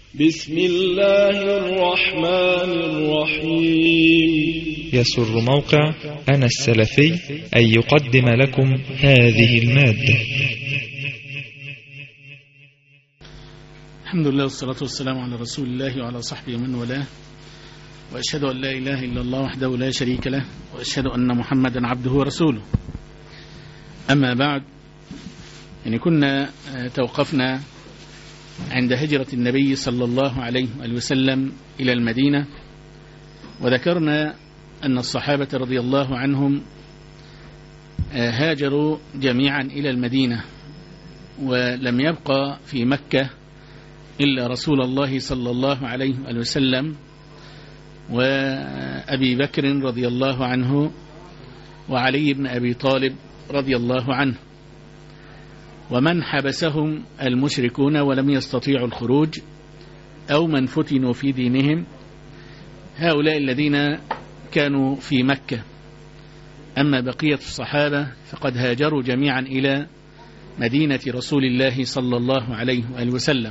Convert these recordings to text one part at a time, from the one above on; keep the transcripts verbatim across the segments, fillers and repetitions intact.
بسم الله الرحمن الرحيم. يسر موقع أنا السلفي أن يقدم لكم هذه المادة. الحمد لله والصلاة والسلام على رسول الله وعلى صحبه ومن والاه، وأشهد أن لا إله إلا الله وحده لا شريك له، وأشهد أن محمدا عبده ورسوله. أما بعد، يعني كنا توقفنا عند هجرة النبي صلى الله عليه وسلم إلى المدينة، وذكرنا أن الصحابة رضي الله عنهم هاجروا جميعا إلى المدينة، ولم يبقى في مكة إلا رسول الله صلى الله عليه وسلم وأبي بكر رضي الله عنه وعلي بن أبي طالب رضي الله عنه، ومن حبسهم المشركون ولم يستطيعوا الخروج أو من فتنوا في دينهم، هؤلاء الذين كانوا في مكة. أما بقية الصحابة فقد هاجروا جميعا إلى مدينة رسول الله صلى الله عليه وآله وسلم.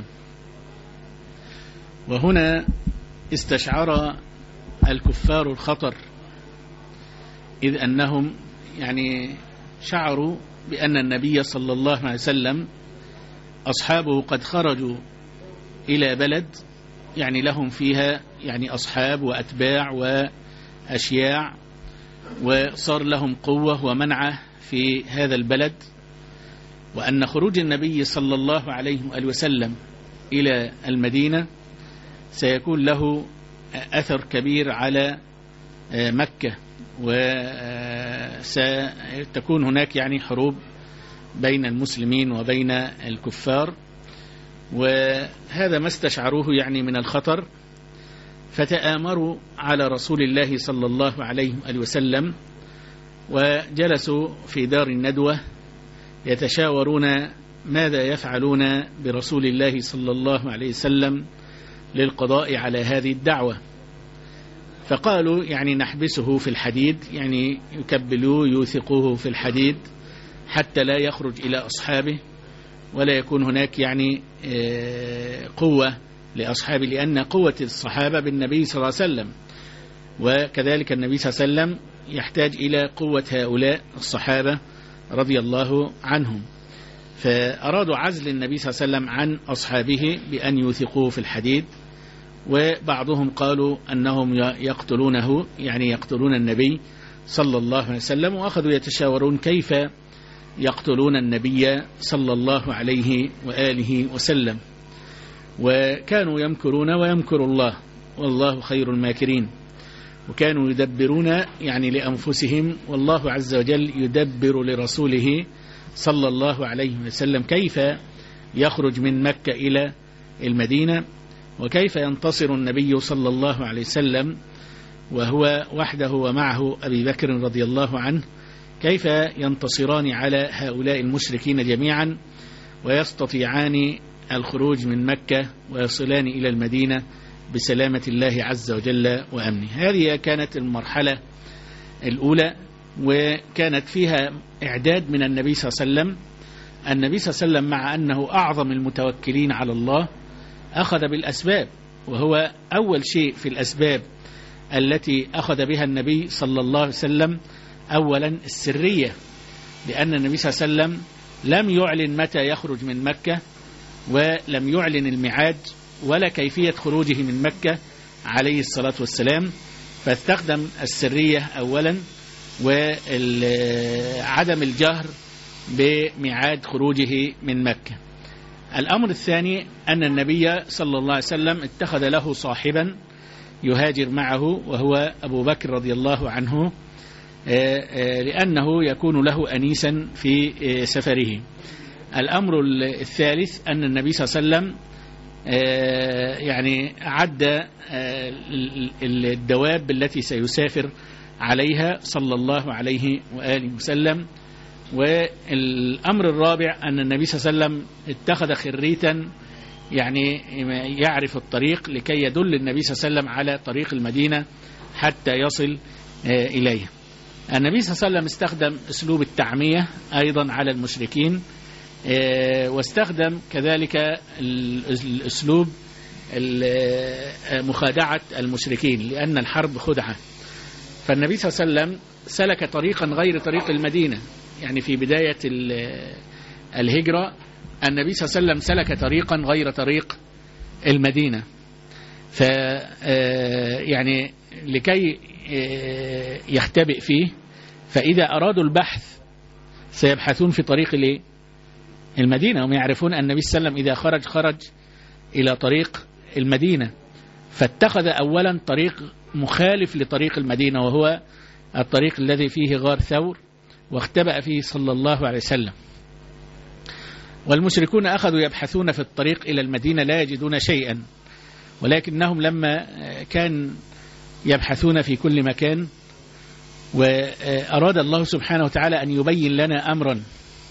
وهنا استشعر الكفار الخطر، إذ أنهم يعني شعروا بأن النبي صلى الله عليه وسلم أصحابه قد خرجوا إلى بلد يعني لهم فيها يعني أصحاب وأتباع وأشياع، وصار لهم قوة ومنعة في هذا البلد، وأن خروج النبي صلى الله عليه وسلم إلى المدينة سيكون له أثر كبير على مكة، وستكون هناك يعني حروب بين المسلمين وبين الكفار، وهذا ما استشعروه يعني من الخطر. فتآمروا على رسول الله صلى الله عليه وسلم، وجلسوا في دار الندوة يتشاورون ماذا يفعلون برسول الله صلى الله عليه وسلم للقضاء على هذه الدعوة. فقالوا يعني نحبسه في الحديد، يعني يكبلوه يوثقوه في الحديد حتى لا يخرج إلى أصحابه، ولا يكون هناك يعني قوة لأصحابه، لأن قوة الصحابة بالنبي صلى الله عليه وسلم، وكذلك النبي صلى الله عليه وسلم يحتاج إلى قوة هؤلاء الصحابة رضي الله عنهم. فأرادوا عزل النبي صلى الله عليه وسلم عن أصحابه بأن يوثقوه في الحديد، وبعضهم قالوا أنهم يقتلونه، يعني يقتلون النبي صلى الله عليه وسلم، وأخذوا يتشاورون كيف يقتلون النبي صلى الله عليه وآله وسلم. وكانوا يمكرون ويمكر الله والله خير الماكرين، وكانوا يدبرون يعني لأنفسهم، والله عز وجل يدبر لرسوله صلى الله عليه وسلم كيف يخرج من مكة إلى المدينة، وكيف ينتصر النبي صلى الله عليه وسلم وهو وحده ومعه أبي بكر رضي الله عنه، كيف ينتصران على هؤلاء المشركين جميعا ويستطيعان الخروج من مكة ويصلان إلى المدينة بسلامة الله عز وجل وأمنه. هذه كانت المرحلة الأولى، وكانت فيها إعداد من النبي صلى الله عليه وسلم. النبي صلى الله عليه وسلم مع أنه أعظم المتوكلين على الله أخذ بالأسباب، وهو أول شيء في الأسباب التي أخذ بها النبي صلى الله عليه وسلم أولا السرية، لأن النبي صلى الله عليه وسلم لم يعلن متى يخرج من مكة، ولم يعلن الميعاد ولا كيفية خروجه من مكة عليه الصلاة والسلام، فاستخدم السرية أولا وعدم الجهر بميعاد خروجه من مكة. الأمر الثاني أن النبي صلى الله عليه وسلم اتخذ له صاحبا يهاجر معه، وهو أبو بكر رضي الله عنه، لأنه يكون له أنيسا في سفره. الأمر الثالث أن النبي صلى الله عليه وسلم يعني عد الدواب التي سيسافر عليها صلى الله عليه وآله وسلم. والأمر الرابع أن النبي صلى الله عليه وسلم اتخذ خريتا يعني يعرف الطريق لكي يدل النبي صلى الله عليه وسلم على طريق المدينة حتى يصل إليه. النبي صلى الله عليه وسلم استخدم أسلوب التعمية أيضا على المشركين، واستخدم كذلك الأسلوب مخادعة المشركين، لأن الحرب خدعة. فالنبي صلى الله عليه وسلم سلك طريقا غير طريق المدينة، يعني في بداية الهجرة النبي صلى الله عليه وسلم سلك طريقا غير طريق المدينة، ف يعني لكي يختبئ فيه، فإذا أرادوا البحث سيبحثون في طريق المدينة، هم يعرفون أن النبي صلى الله عليه وسلم إذا خرج خرج إلى طريق المدينة، فاتخذ أولا طريق مخالف لطريق المدينة، وهو الطريق الذي فيه غار ثور، واختبأ فيه صلى الله عليه وسلم. والمشركون أخذوا يبحثون في الطريق إلى المدينة لا يجدون شيئا، ولكنهم لما كان يبحثون في كل مكان، وأراد الله سبحانه وتعالى أن يبين لنا أمرا،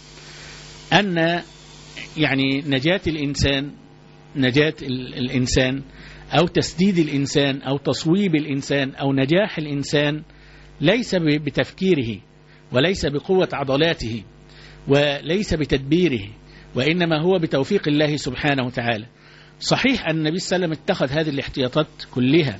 أن يعني نجاة الإنسان نجاة الإنسان أو تسديد الإنسان أو تصويب الإنسان أو نجاح الإنسان ليس بتفكيره، وليس بقوة عضلاته، وليس بتدبيره، وإنما هو بتوفيق الله سبحانه وتعالى. صحيح أن النبي صلى الله عليه وسلم اتخذ هذه الاحتياطات كلها،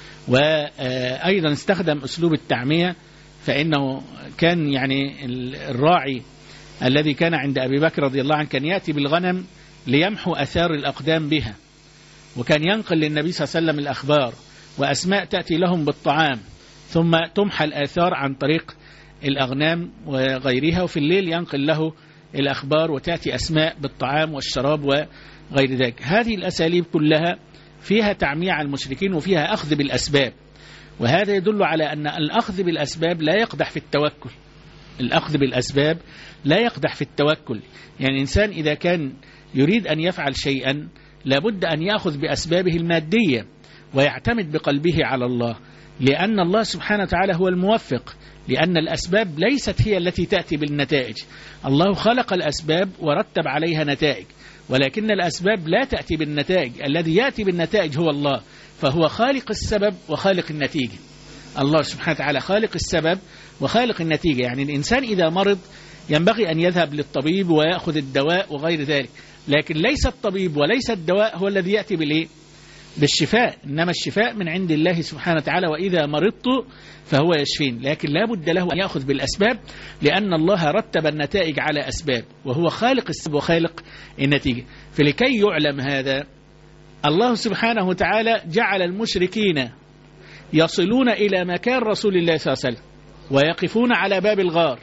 وأيضا استخدم أسلوب التعمية، فإنه كان يعني الراعي الذي كان عند أبي بكر رضي الله عنه كان يأتي بالغنم ليمحو أثار الأقدام بها، وكان ينقل للنبي صلى الله عليه وسلم الأخبار، وأسماء تأتي لهم بالطعام ثم تمحى الآثار عن طريق الأغنام وغيرها، وفي الليل ينقل له الأخبار وتأتي أسماء بالطعام والشراب وغير ذلك. هذه الأساليب كلها فيها تعمية على المشركين وفيها أخذ بالأسباب، وهذا يدل على أن الأخذ بالأسباب لا يقدح في التوكل. الأخذ بالأسباب لا يقدح في التوكل، يعني الإنسان إذا كان يريد أن يفعل شيئا لابد أن يأخذ بأسبابه المادية ويعتمد بقلبه على الله، لأن الله سبحانه وتعالى هو الموفق، لأن الأسباب ليست هي التي تأتي بالنتائج. الله خلق الأسباب ورتب عليها نتائج، ولكن الأسباب لا تأتي بالنتائج، الذي يأتي بالنتائج هو الله، فهو خالق السبب وخالق النتيجة. الله سبحانه وتعالى خالق السبب وخالق النتيجة. يعني الإنسان إذا مرض ينبغي أن يذهب للطبيب ويأخذ الدواء وغير ذلك، لكن ليس الطبيب وليس الدواء هو الذي يأتي بالإيه؟ بالشفاء، إنما الشفاء من عند الله سبحانه وتعالى، وإذا مرضت فهو يشفين. لكن لا بد له أن يأخذ بالأسباب، لأن الله رتب النتائج على أسباب، وهو خالق السبب وخالق النتيجة. فلكي يعلم هذا الله سبحانه وتعالى جعل المشركين يصلون إلى مكان رسول الله صلى الله عليه وسلم ويقفون على باب الغار،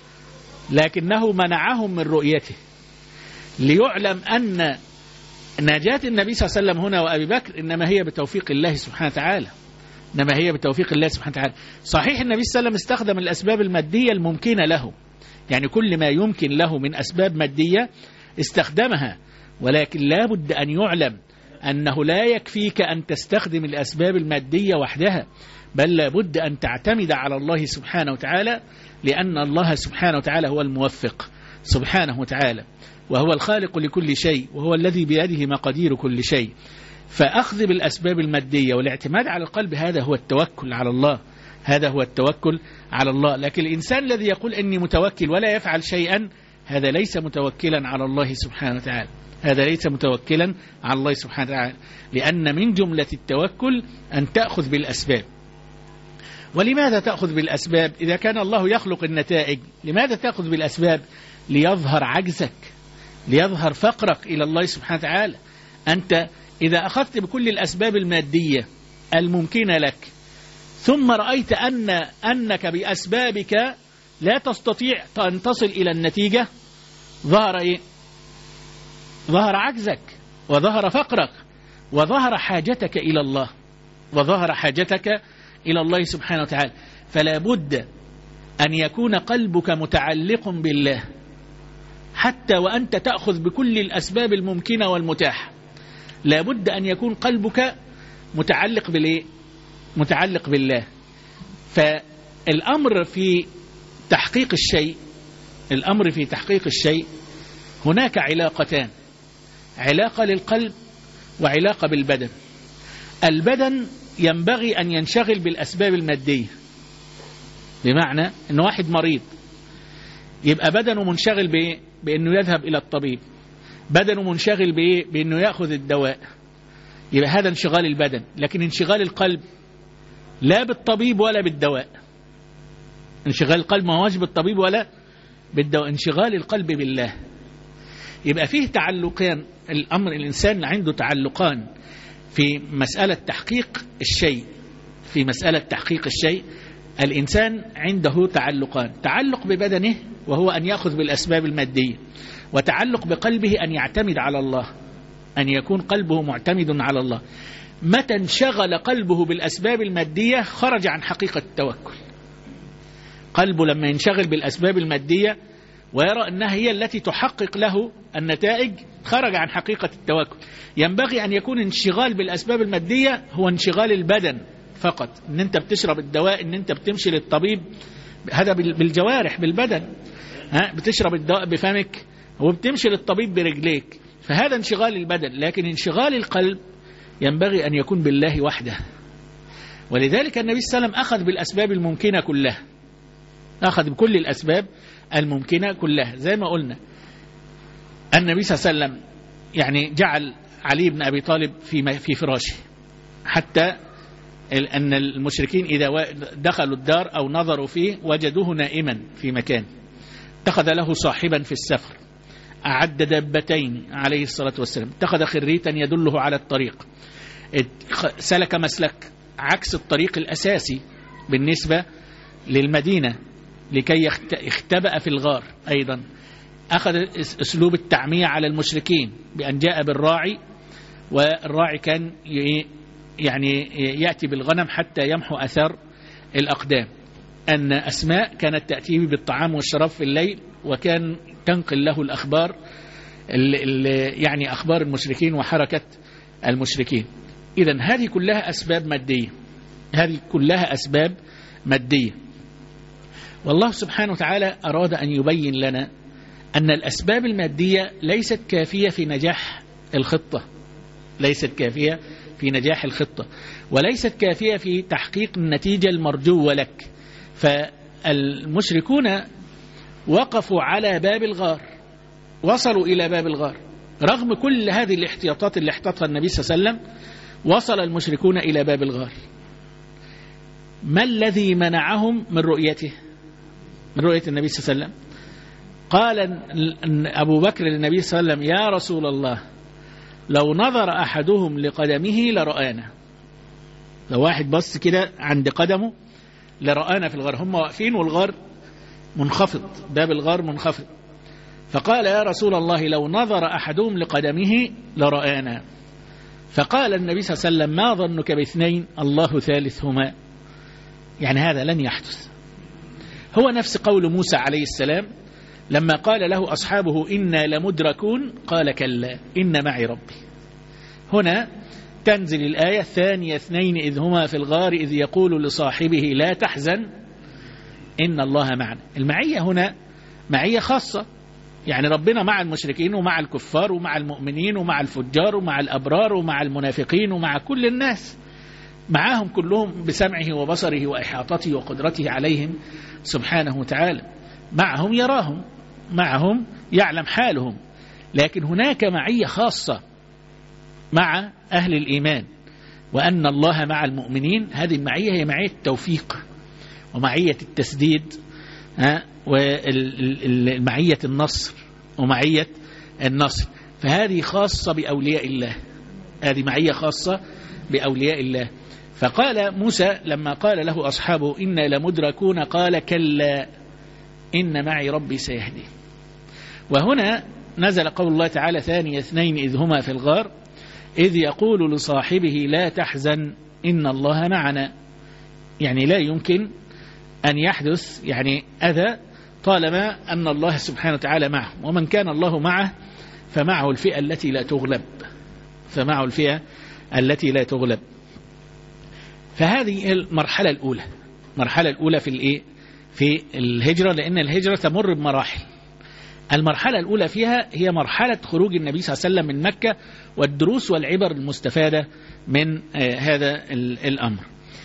لكنه منعهم من رؤيته، ليعلم أن نجاة النبي صلى الله عليه وسلم هنا وأبي بكر إنما هي بتوفيق الله سبحانه وتعالى، إنما هي بتوفيق الله سبحانه وتعالى. صحيح النبي صلى الله عليه وسلم استخدم الأسباب المادية الممكنة له، يعني كل ما يمكن له من أسباب مادية استخدمها، ولكن لا بد أن يعلم أنه لا يكفيك أن تستخدم الأسباب المادية وحدها، بل لا بد أن تعتمد على الله سبحانه وتعالى، لأن الله سبحانه وتعالى هو الموفق سبحانه وتعالى، وهو الخالق لكل شيء، وهو الذي بيده مقادير كل شيء. فأخذ بالأسباب المادية والاعتماد على القلب هذا هو التوكل على الله، هذا هو التوكل على الله. لكن الإنسان الذي يقول إني متوكل ولا يفعل شيئا، هذا ليس متوكلا على الله سبحانه وتعالى، هذا ليس متوكلا على الله سبحانه وتعالى، لأن من جملة التوكل أن تأخذ بالأسباب. ولماذا تأخذ بالأسباب إذا كان الله يخلق النتائج؟ لماذا تأخذ بالأسباب؟ ليظهر عجزك، ليظهر فقرك إلى الله سبحانه وتعالى. أنت إذا أخذت بكل الأسباب المادية الممكنة لك، ثم رأيت أن أنك بأسبابك لا تستطيع أن تصل إلى النتيجة، ظهر إيه؟ ظهر عجزك، وظهر فقرك، وظهر حاجتك إلى الله، وظهر حاجتك إلى الله سبحانه وتعالى. فلا بد أن يكون قلبك متعلق بالله، حتى وأنت تأخذ بكل الأسباب الممكنة والمتاحة، لا بد أن يكون قلبك متعلق بالإيه؟ متعلق بالله. فالأمر في تحقيق الشيء الأمر في تحقيق الشيء هناك علاقتان، علاقة للقلب وعلاقة بالبدن. البدن ينبغي أن ينشغل بالأسباب المادية، بمعنى أن واحد مريض يبقى بدنه منشغل بإيه؟ بأنه يذهب إلى الطبيب، بدنه منشغل بإيه؟ بأنه يأخذ الدواء. يبقى هذا انشغال البدن. لكن انشغال القلب لا بالطبيب ولا بالدواء. انشغال القلب ما هوش بالطبيب ولا بالدواء، انشغال القلب بالله. يبقى فيه تعلقان، الأمر الإنسان عنده تعلقان في مسألة تحقيق الشيء. في مسألة تحقيق الشيء الإنسان عنده تعلقان، تعلق ببدنه وهو أن يأخذ بالأسباب المادية، وتعلق بقلبه أن يعتمد على الله، أن يكون قلبه معتمد على الله. متى انشغل قلبه بالأسباب المادية خرج عن حقيقة التوكل. قلبه لما ينشغل بالأسباب المادية ويرى أنها هي التي تحقق له النتائج خرج عن حقيقة التوكل. ينبغي أن يكون انشغال بالأسباب المادية هو انشغال البدن فقط، أن أنت بتشرب الدواء، أن أنت بتمشي للطبيب، هذا بالجوارح بالبدن، ها بتشرب الدواء بفمك وبتمشي للطبيب برجليك، فهذا انشغال البدن. لكن انشغال القلب ينبغي أن يكون بالله وحده. ولذلك النبي صلى الله عليه وسلم أخذ بالأسباب الممكنة كلها، أخذ بكل الأسباب الممكنة كلها. زي ما قلنا النبي صلى الله عليه وسلم يعني جعل علي بن أبي طالب في في فراشه، حتى أن المشركين إذا دخلوا الدار أو نظروا فيه وجدوه نائما في مكان. اتخذ له صاحبا في السفر، أعد دابتين عليه الصلاة والسلام، اتخذ خريتا يدله على الطريق، سلك مسلك عكس الطريق الأساسي بالنسبة للمدينة لكي يختبأ في الغار. أيضا أخذ أسلوب التعمية على المشركين بأن جاء بالراعي، والراعي كان يعني يأتي بالغنم حتى يمحو أثر الأقدام. أن أسماء كانت تأتيه بالطعام والشراب في الليل، وكان تنقل له الأخبار يعني أخبار المشركين وحركة المشركين. إذن هذه كلها أسباب مادية، هذه كلها أسباب مادية. والله سبحانه وتعالى أراد أن يبين لنا أن الأسباب المادية ليست كافية في نجاح الخطة، ليست كافية في نجاح الخطة، وليست كافية في تحقيق النتيجة المرجوة لك. فالمشركون وقفوا على باب الغار، وصلوا إلى باب الغار رغم كل هذه الاحتياطات اللي احتاطها النبي صلى الله عليه وسلم. وصل المشركون إلى باب الغار، ما الذي منعهم من رؤيته، من رؤية النبي صلى الله عليه وسلم؟ قال أبو بكر للنبي صلى الله عليه وسلم: يا رسول الله، لو نظر أحدهم لقدمه لرآنا. لو واحد بص كده عند قدمه لرآنا في الغار. هم واقفين والغار منخفض، باب الغار منخفض. فقال: يا رسول الله، لو نظر أحدهم لقدمه لرآنا. فقال النبي صلى الله عليه وسلم: ما ظنك باثنين الله ثالثهما؟ يعني هذا لن يحدث. هو نفس قول موسى عليه السلام لما قال له أصحابه: إنا لمدركون، قال: كلا إن معي ربي. هنا تنزل الآية: ثاني اثنين إذ هما في الغار إذ يقول لصاحبه لا تحزن إن الله معنا. المعية هنا معية خاصة، يعني ربنا مع المشركين ومع الكفار ومع المؤمنين ومع الفجار ومع الأبرار ومع المنافقين ومع كل الناس، معاهم كلهم بسمعه وبصره وإحاطته وقدرته عليهم سبحانه وتعالى. معهم يراهم، معهم يعلم حالهم. لكن هناك معية خاصة مع أهل الإيمان، وأن الله مع المؤمنين. هذه المعية هي معية التوفيق ومعية التسديد، ومعية النصر ومعية النصر. فهذه خاصة بأولياء الله، هذه معية خاصة بأولياء الله. فقال موسى لما قال له أصحابه إنا لمدركون، قال: كلا إن معي ربي سيهدي. وهنا نزل قول الله تعالى: ثاني اثنين إذ هما في الغار إذ يقول لصاحبه لا تحزن إن الله معنا. يعني لا يمكن أن يحدث يعني أذى طالما أن الله سبحانه وتعالى معه، ومن كان الله معه فمعه الفئة التي لا تغلب، فمعه الفئة التي لا تغلب. فهذه المرحلة الأولى، المرحلة الأولى في الإيه؟ في الهجرة، لأن الهجرة تمر بمراحل. المرحلة الأولى فيها هي مرحلة خروج النبي صلى الله عليه وسلم من مكة، والدروس والعبر المستفادة من هذا الأمر.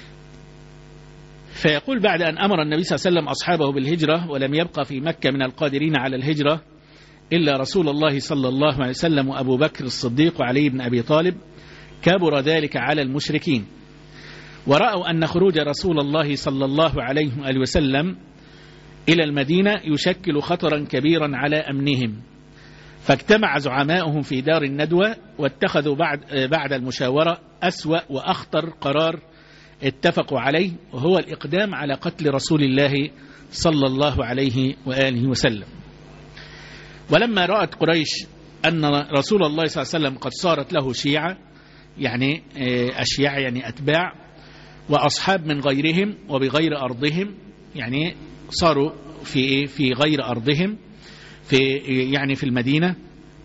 فيقول: بعد أن أمر النبي صلى الله عليه وسلم أصحابه بالهجرة، ولم يبقى في مكة من القادرين على الهجرة إلا رسول الله صلى الله عليه وسلم وأبو بكر الصديق وعلي بن أبي طالب، كبر ذلك على المشركين، ورأوا أن خروج رسول الله صلى الله عليه وآله وسلم إلى المدينة يشكل خطرا كبيرا على أمنهم، فاجتمع زعماؤهم في دار الندوة واتخذوا بعد, بعد المشاورة أسوأ وأخطر قرار اتفقوا عليه، وهو الإقدام على قتل رسول الله صلى الله عليه وآله وسلم. ولما رأت قريش أن رسول الله صلى الله عليه وسلم قد صارت له شيعة، يعني أشياء يعني أتباع، وأصحاب من غيرهم وبغير أرضهم، يعني صاروا في في غير أرضهم، في يعني في المدينة،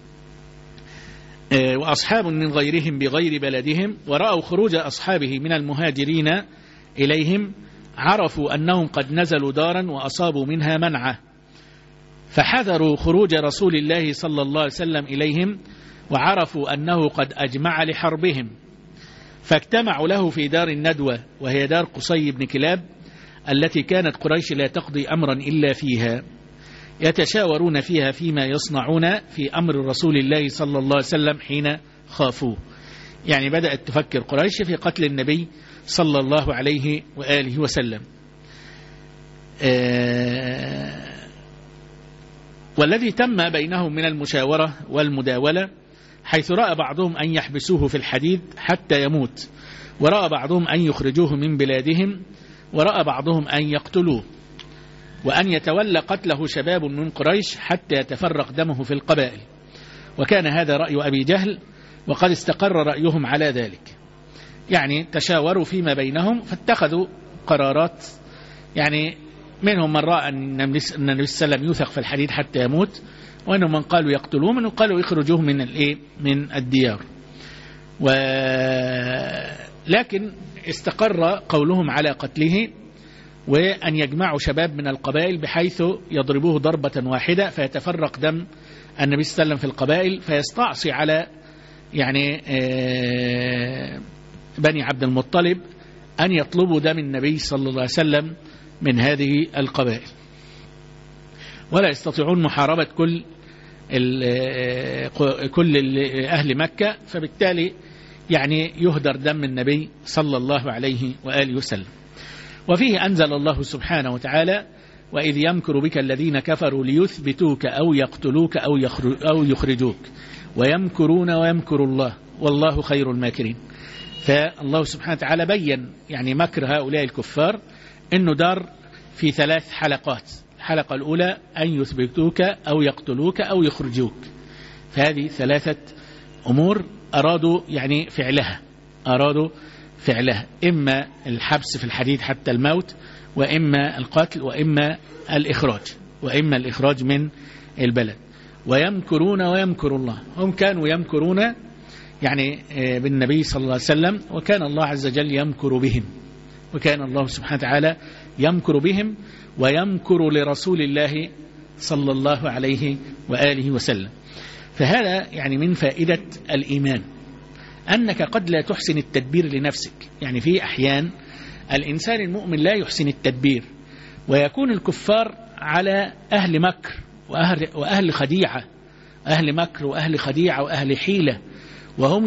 وأصحاب من غيرهم بغير بلدهم، ورأوا خروج أصحابه من المهاجرين إليهم، عرفوا أنهم قد نزلوا دارا وأصابوا منها منعة، فحذروا خروج رسول الله صلى الله عليه وسلم إليهم، وعرفوا أنه قد أجمع لحربهم، فاجتمعوا له في دار الندوة، وهي دار قصي بن كلاب التي كانت قريش لا تقضي أمرا إلا فيها، يتشاورون فيها فيما يصنعون في أمر رسول الله صلى الله عليه وسلم حين خافوه. يعني بدأت تفكر قريش في قتل النبي صلى الله عليه وآله وسلم. آه والذي تم بينهم من المشاورة والمداولة، حيث رأى بعضهم أن يحبسوه في الحديد حتى يموت، ورأى بعضهم أن يخرجوه من بلادهم، ورأى بعضهم أن يقتلوه، وأن يتولى قتله شباب من قريش حتى يتفرق دمه في القبائل. وكان هذا رأي أبي جهل، وقد استقر رأيهم على ذلك. يعني تشاوروا فيما بينهم فاتخذوا قرارات، يعني منهم من رأى أن النبي صلى الله عليه وسلم يوثق في الحديد حتى يموت، وأنهم من قالوا يقتلوه، من قالوا يخرجوه من الايه من الديار. ولكن استقر قولهم على قتله، وأن يجمعوا شباب من القبائل بحيث يضربوه ضربة واحدة فيتفرق دم النبي صلى الله عليه وسلم في القبائل، فيستعصي على يعني بني عبد المطلب أن يطلبوا دم النبي صلى الله عليه وسلم من هذه القبائل، ولا يستطيعون محاربة كل كل أهل مكة، فبالتالي يعني يهدر دم النبي صلى الله عليه وآله وسلم. وفيه أنزل الله سبحانه وتعالى: وإذ يمكر بك الذين كفروا ليثبتوك أو يقتلوك أو يخرجوك ويمكرون ويمكر الله والله خير الماكرين. فالله سبحانه وتعالى بيّن يعني مكر هؤلاء الكفار إنه دار في ثلاث حلقات. الحلقة الأولى أن يثبتوك أو يقتلوك أو يخرجوك، فهذه ثلاثة أمور أرادوا يعني فعلها أرادوا فعلها إما الحبس في الحديد حتى الموت، وإما القتل، وإما الإخراج وإما الإخراج من البلد. ويمكرون ويمكر الله، هم كانوا يمكرون يعني بالنبي صلى الله عليه وسلم، وكان الله عز وجل يمكر بهم، وكان الله سبحانه وتعالى يمكر بهم ويمكر لرسول الله صلى الله عليه وآله وسلم. فهذا يعني من فائدة الإيمان، أنك قد لا تحسن التدبير لنفسك. يعني في أحيان الإنسان المؤمن لا يحسن التدبير، ويكون الكفار على أهل مكر وأهل, وأهل خديعة، أهل مكر وأهل خديعة وأهل حيلة، وهم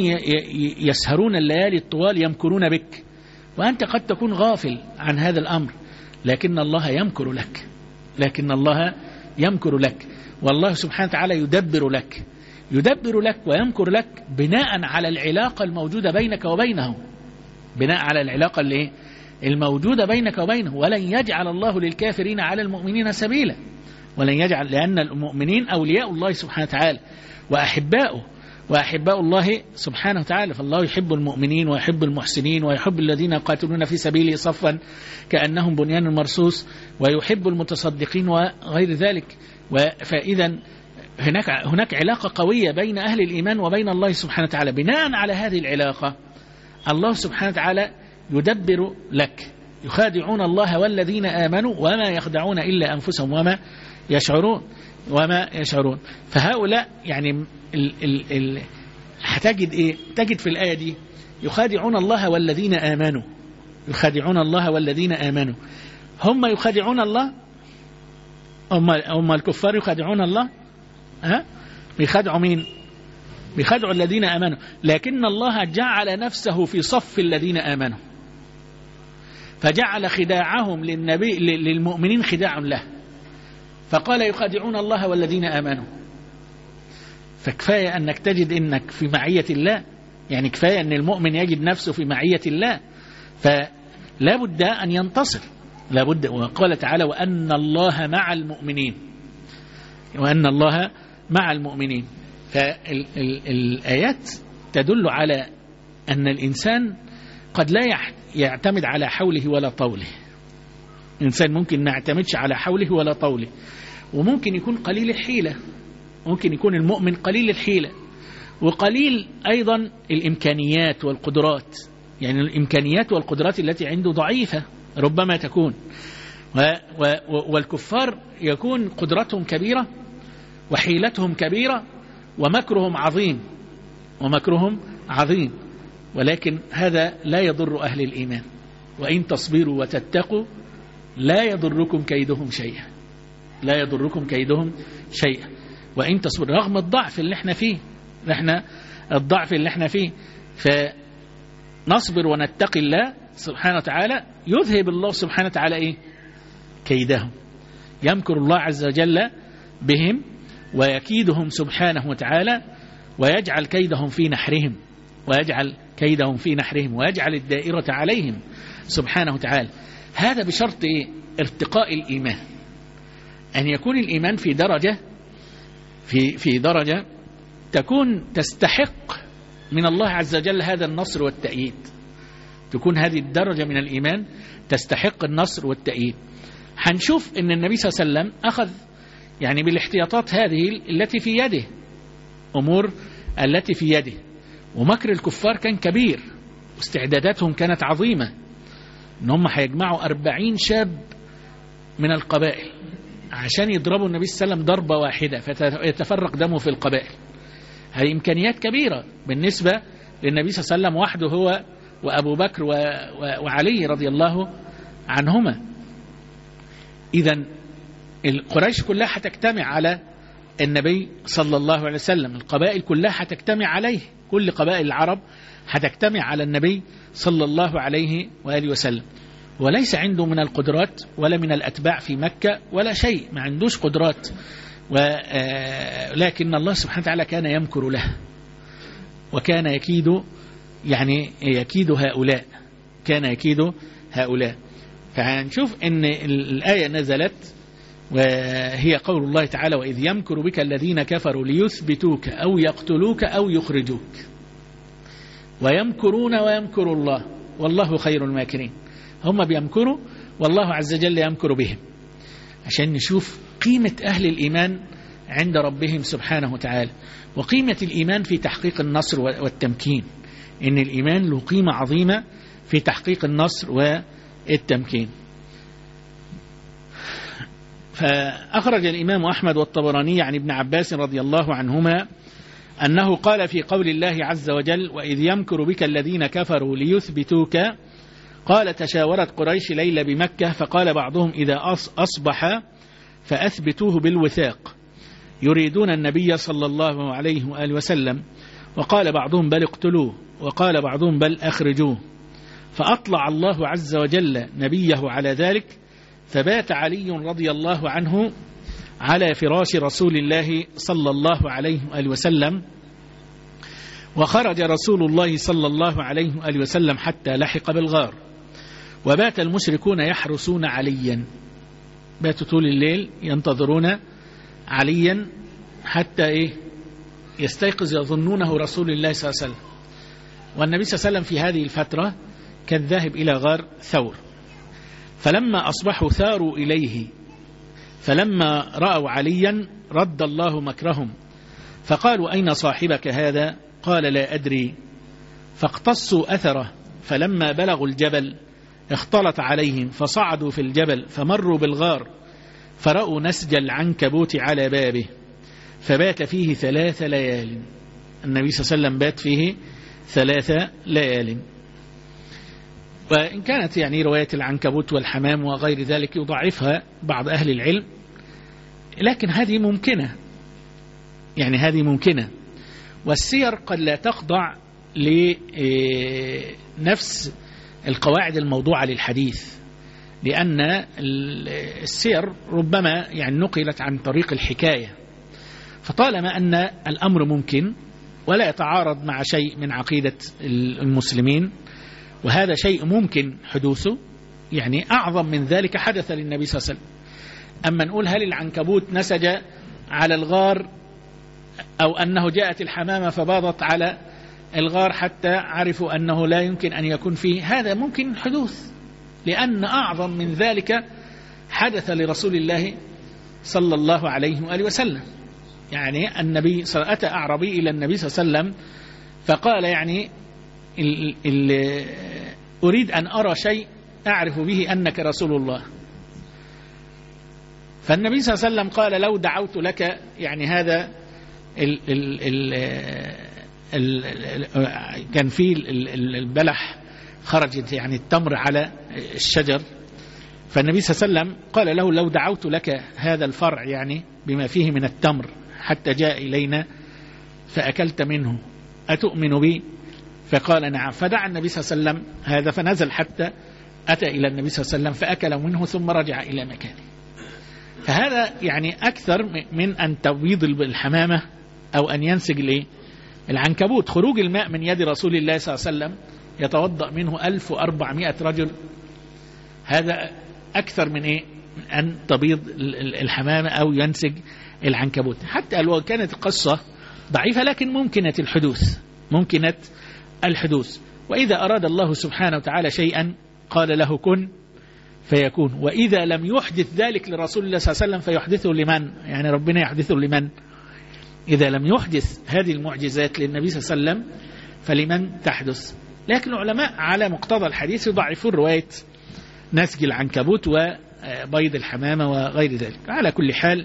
يسهرون الليالي الطوال يمكرون بك، وأنت قد تكون غافل عن هذا الأمر، لكن الله يمكر لك لكن الله يمكر لك والله سبحانه وتعالى يدبر لك يدبر لك ويمكر لك بناء على العلاقة الموجودة بينك وبينه بناء على العلاقة اللي الموجودة بينك وبينه. ولن يجعل الله للكافرين على المؤمنين سبيلا، ولن يجعل، لأن المؤمنين أولياء الله سبحانه وتعالى وأحباؤه وأحباء الله سبحانه وتعالى، فالله يحب المؤمنين ويحب المحسنين ويحب الذين يقاتلون في سبيله صفا كأنهم بنيان مرصوص، ويحب المتصدقين وغير ذلك. فإذا هناك هناك علاقة قوية بين أهل الإيمان وبين الله سبحانه وتعالى. بناء على هذه العلاقة الله سبحانه وتعالى يدبر لك. يخادعون الله والذين آمنوا وما يخدعون إلا أنفسهم وما يشعرون وما يشعرون. فهؤلاء يعني ال ال ال هتجد إيه؟ تجد في الآية دي يخادعون الله والذين آمنوا يخادعون الله والذين آمنوا هم يخادعون الله، هم هم الكفار يخادعون الله. ها يخادعوا مين؟ بيخدعوا الذين آمنوا، لكن الله جعل نفسه في صف الذين آمنوا، فجعل خداعهم للنبي للمؤمنين خداع له، فقال يخادعون الله والذين آمنوا. فكفاية أنك تجد أنك في معية الله، يعني كفاية أن المؤمن يجد نفسه في معية الله، فلا بد أن ينتصر، لا بد. وقال تعالى وأن الله مع المؤمنين، وأن الله مع المؤمنين. فالآيات تدل على أن الإنسان قد لا يعتمد على حوله ولا طوله. الإنسان ممكن ما يعتمدش على حوله ولا طوله، وممكن يكون قليل الحيلة، ممكن يكون المؤمن قليل الحيلة وقليل أيضا الإمكانيات والقدرات، يعني الإمكانيات والقدرات التي عنده ضعيفة ربما تكون، والكفار يكون قدرتهم كبيرة وحيلتهم كبيرة ومكرهم عظيم ومكرهم عظيم ولكن هذا لا يضر أهل الإيمان، وإن تصبروا وتتقوا لا يضركم كيدهم شيئا، لا يضركم كيدهم شيئا وإن تصبروا، رغم الضعف اللي احنا فيه، احنا الضعف اللي احنا فيه، فنصبر ونتقي الله سبحانه وتعالى يذهب الله سبحانه وتعالى ايه كيدهم. يمكر الله عز وجل بهم ويكيدهم سبحانه وتعالى ويجعل كيدهم في نحرهم، ويجعل كيدهم في نحرهم ويجعل الدائرة عليهم سبحانه وتعالى. هذا بشرط إيه؟ ارتقاء الإيمان، أن يكون الإيمان في درجة في في درجة تكون تستحق من الله عز وجل هذا النصر والتأييد، تكون هذه الدرجة من الإيمان تستحق النصر والتأييد. هنشوف أن النبي صلى الله عليه وسلم أخذ يعني بالاحتياطات هذه التي في يده، أمور التي في يده، ومكر الكفار كان كبير واستعداداتهم كانت عظيمة، إن هم هيجمعوا أربعين شاب من القبائل عشان يضربوا النبي صلى الله عليه وسلم ضربة واحدة فيتفرق دمه في القبائل. هذه إمكانيات كبيرة بالنسبة للنبي صلى الله عليه وسلم وحده، هو وأبو بكر وعلي رضي الله عنهما. إذن القريش كلها هتجتمع على النبي صلى الله عليه وسلم، القبائل كلها هتجتمع عليه، كل قبائل العرب هتجتمع على النبي صلى الله عليه وآله وسلم، وليس عنده من القدرات ولا من الأتباع في مكة ولا شيء، ما عندوش قدرات، ولكن الله سبحانه وتعالى كان يمكر له وكان يكيد، يعني يكيد هؤلاء، كان يكيد هؤلاء. فهنشوف ان الآية نزلت وهي قول الله تعالى وإذ يمكر بك الذين كفروا ليثبتوك أو يقتلوك أو يخرجوك ويمكرون ويمكر الله والله خير الماكرين. هم بيمكروا والله عز وجل يمكر بهم، عشان نشوف قيمة أهل الإيمان عند ربهم سبحانه وتعالى، وقيمة الإيمان في تحقيق النصر والتمكين، إن الإيمان له قيمة عظيمة في تحقيق النصر والتمكين. فأخرج الإمام أحمد والطبراني عن ابن عباس رضي الله عنهما أنه قال في قول الله عز وجل وإذ يمكر بك الذين كفروا ليثبتوك، قال تشاورت قريش ليلة بمكة فقال بعضهم إذا أصبح فأثبتوه بالوثاق يريدون النبي صلى الله عليه وآله وسلم، وقال بعضهم بل اقتلوه، وقال بعضهم بل أخرجوه، فأطلع الله عز وجل نبيه على ذلك، فبات علي رضي الله عنه على فراش رسول الله صلى الله عليه وآله وسلم، وخرج رسول الله صلى الله عليه وآله وسلم حتى لحق بالغار، وبات المشركون يحرسون عليا، باتوا طول الليل ينتظرون عليا حتى إيه يستيقظ يظنونه رسول الله صلى الله عليه وسلم. والنبي صلى الله عليه وسلم في هذه الفترة كان ذاهب إلى غار ثور، فلما أصبحوا ثاروا إليه، فلما رأوا عليا رد الله مكرهم، فقالوا أين صاحبك هذا؟ قال لا أدري، فاقتصوا أثره، فلما بلغوا الجبل اختلط عليهم فصعدوا في الجبل فمروا بالغار فرأوا نسج العنكبوت على بابه فبات فيه ثلاث ليال. النبي صلى الله عليه وسلم بات فيه ثلاث ليال. وإن كانت يعني رواية العنكبوت والحمام وغير ذلك يضعفها بعض أهل العلم، لكن هذه ممكنة، يعني هذه ممكنة. والسير قد لا تخضع لنفس القواعد الموضوعة للحديث، لأن السير ربما يعني نقلت عن طريق الحكاية، فطالما أن الأمر ممكن ولا يتعارض مع شيء من عقيدة المسلمين، وهذا شيء ممكن حدوثه، يعني أعظم من ذلك حدث للنبي صلى الله عليه وسلم. أما نقول هل العنكبوت نسج على الغار أو أنه جاءت الحمامة فباضت على الغار حتى عرفوا أنه لا يمكن أن يكون فيه، هذا ممكن حدوث، لأن أعظم من ذلك حدث لرسول الله صلى الله عليه وآله وسلم. يعني النبي صلى أتى أعربي إلى النبي صلى الله عليه وسلم فقال يعني ال ال أريد أن أرى شيء أعرف به أنك رسول الله. فالنبي صلى الله عليه وسلم قال لو دعوت لك، يعني هذا ال ال ال ال ال كان في البلح خرجت يعني التمر على الشجر، فالنبي صلى الله عليه وسلم قال له لو دعوت لك هذا الفرع يعني بما فيه من التمر حتى جاء إلينا فأكلت منه أتؤمن بي؟ فقال نعم. فدعا النبي صلى الله عليه وسلم هذا فنزل حتى أتى إلى النبي صلى الله عليه وسلم فأكل منه ثم رجع إلى مكانه. فهذا يعني أكثر من أن تبيض الحمامة أو أن ينسج الإيه؟ العنكبوت. خروج الماء من يد رسول الله صلى الله عليه وسلم يتوضأ منه ألف وأربعمائة رجل، هذا أكثر من إيه؟ أن تبيض الحمامة أو ينسج العنكبوت. حتى لو كانت القصة ضعيفة لكن ممكنة الحدوث، ممكنة الحدوث. وإذا أراد الله سبحانه وتعالى شيئا قال له كن فيكون، وإذا لم يحدث ذلك لرسول الله صلى الله عليه وسلم فيحدثه لمن؟ يعني ربنا يحدثه لمن؟ إذا لم يحدث هذه المعجزات للنبي صلى الله عليه وسلم فلمن تحدث؟ لكن العلماء على مقتضى الحديث يضعفون رواية نسج العنكبوت وبيض الحمامة وغير ذلك. على كل حال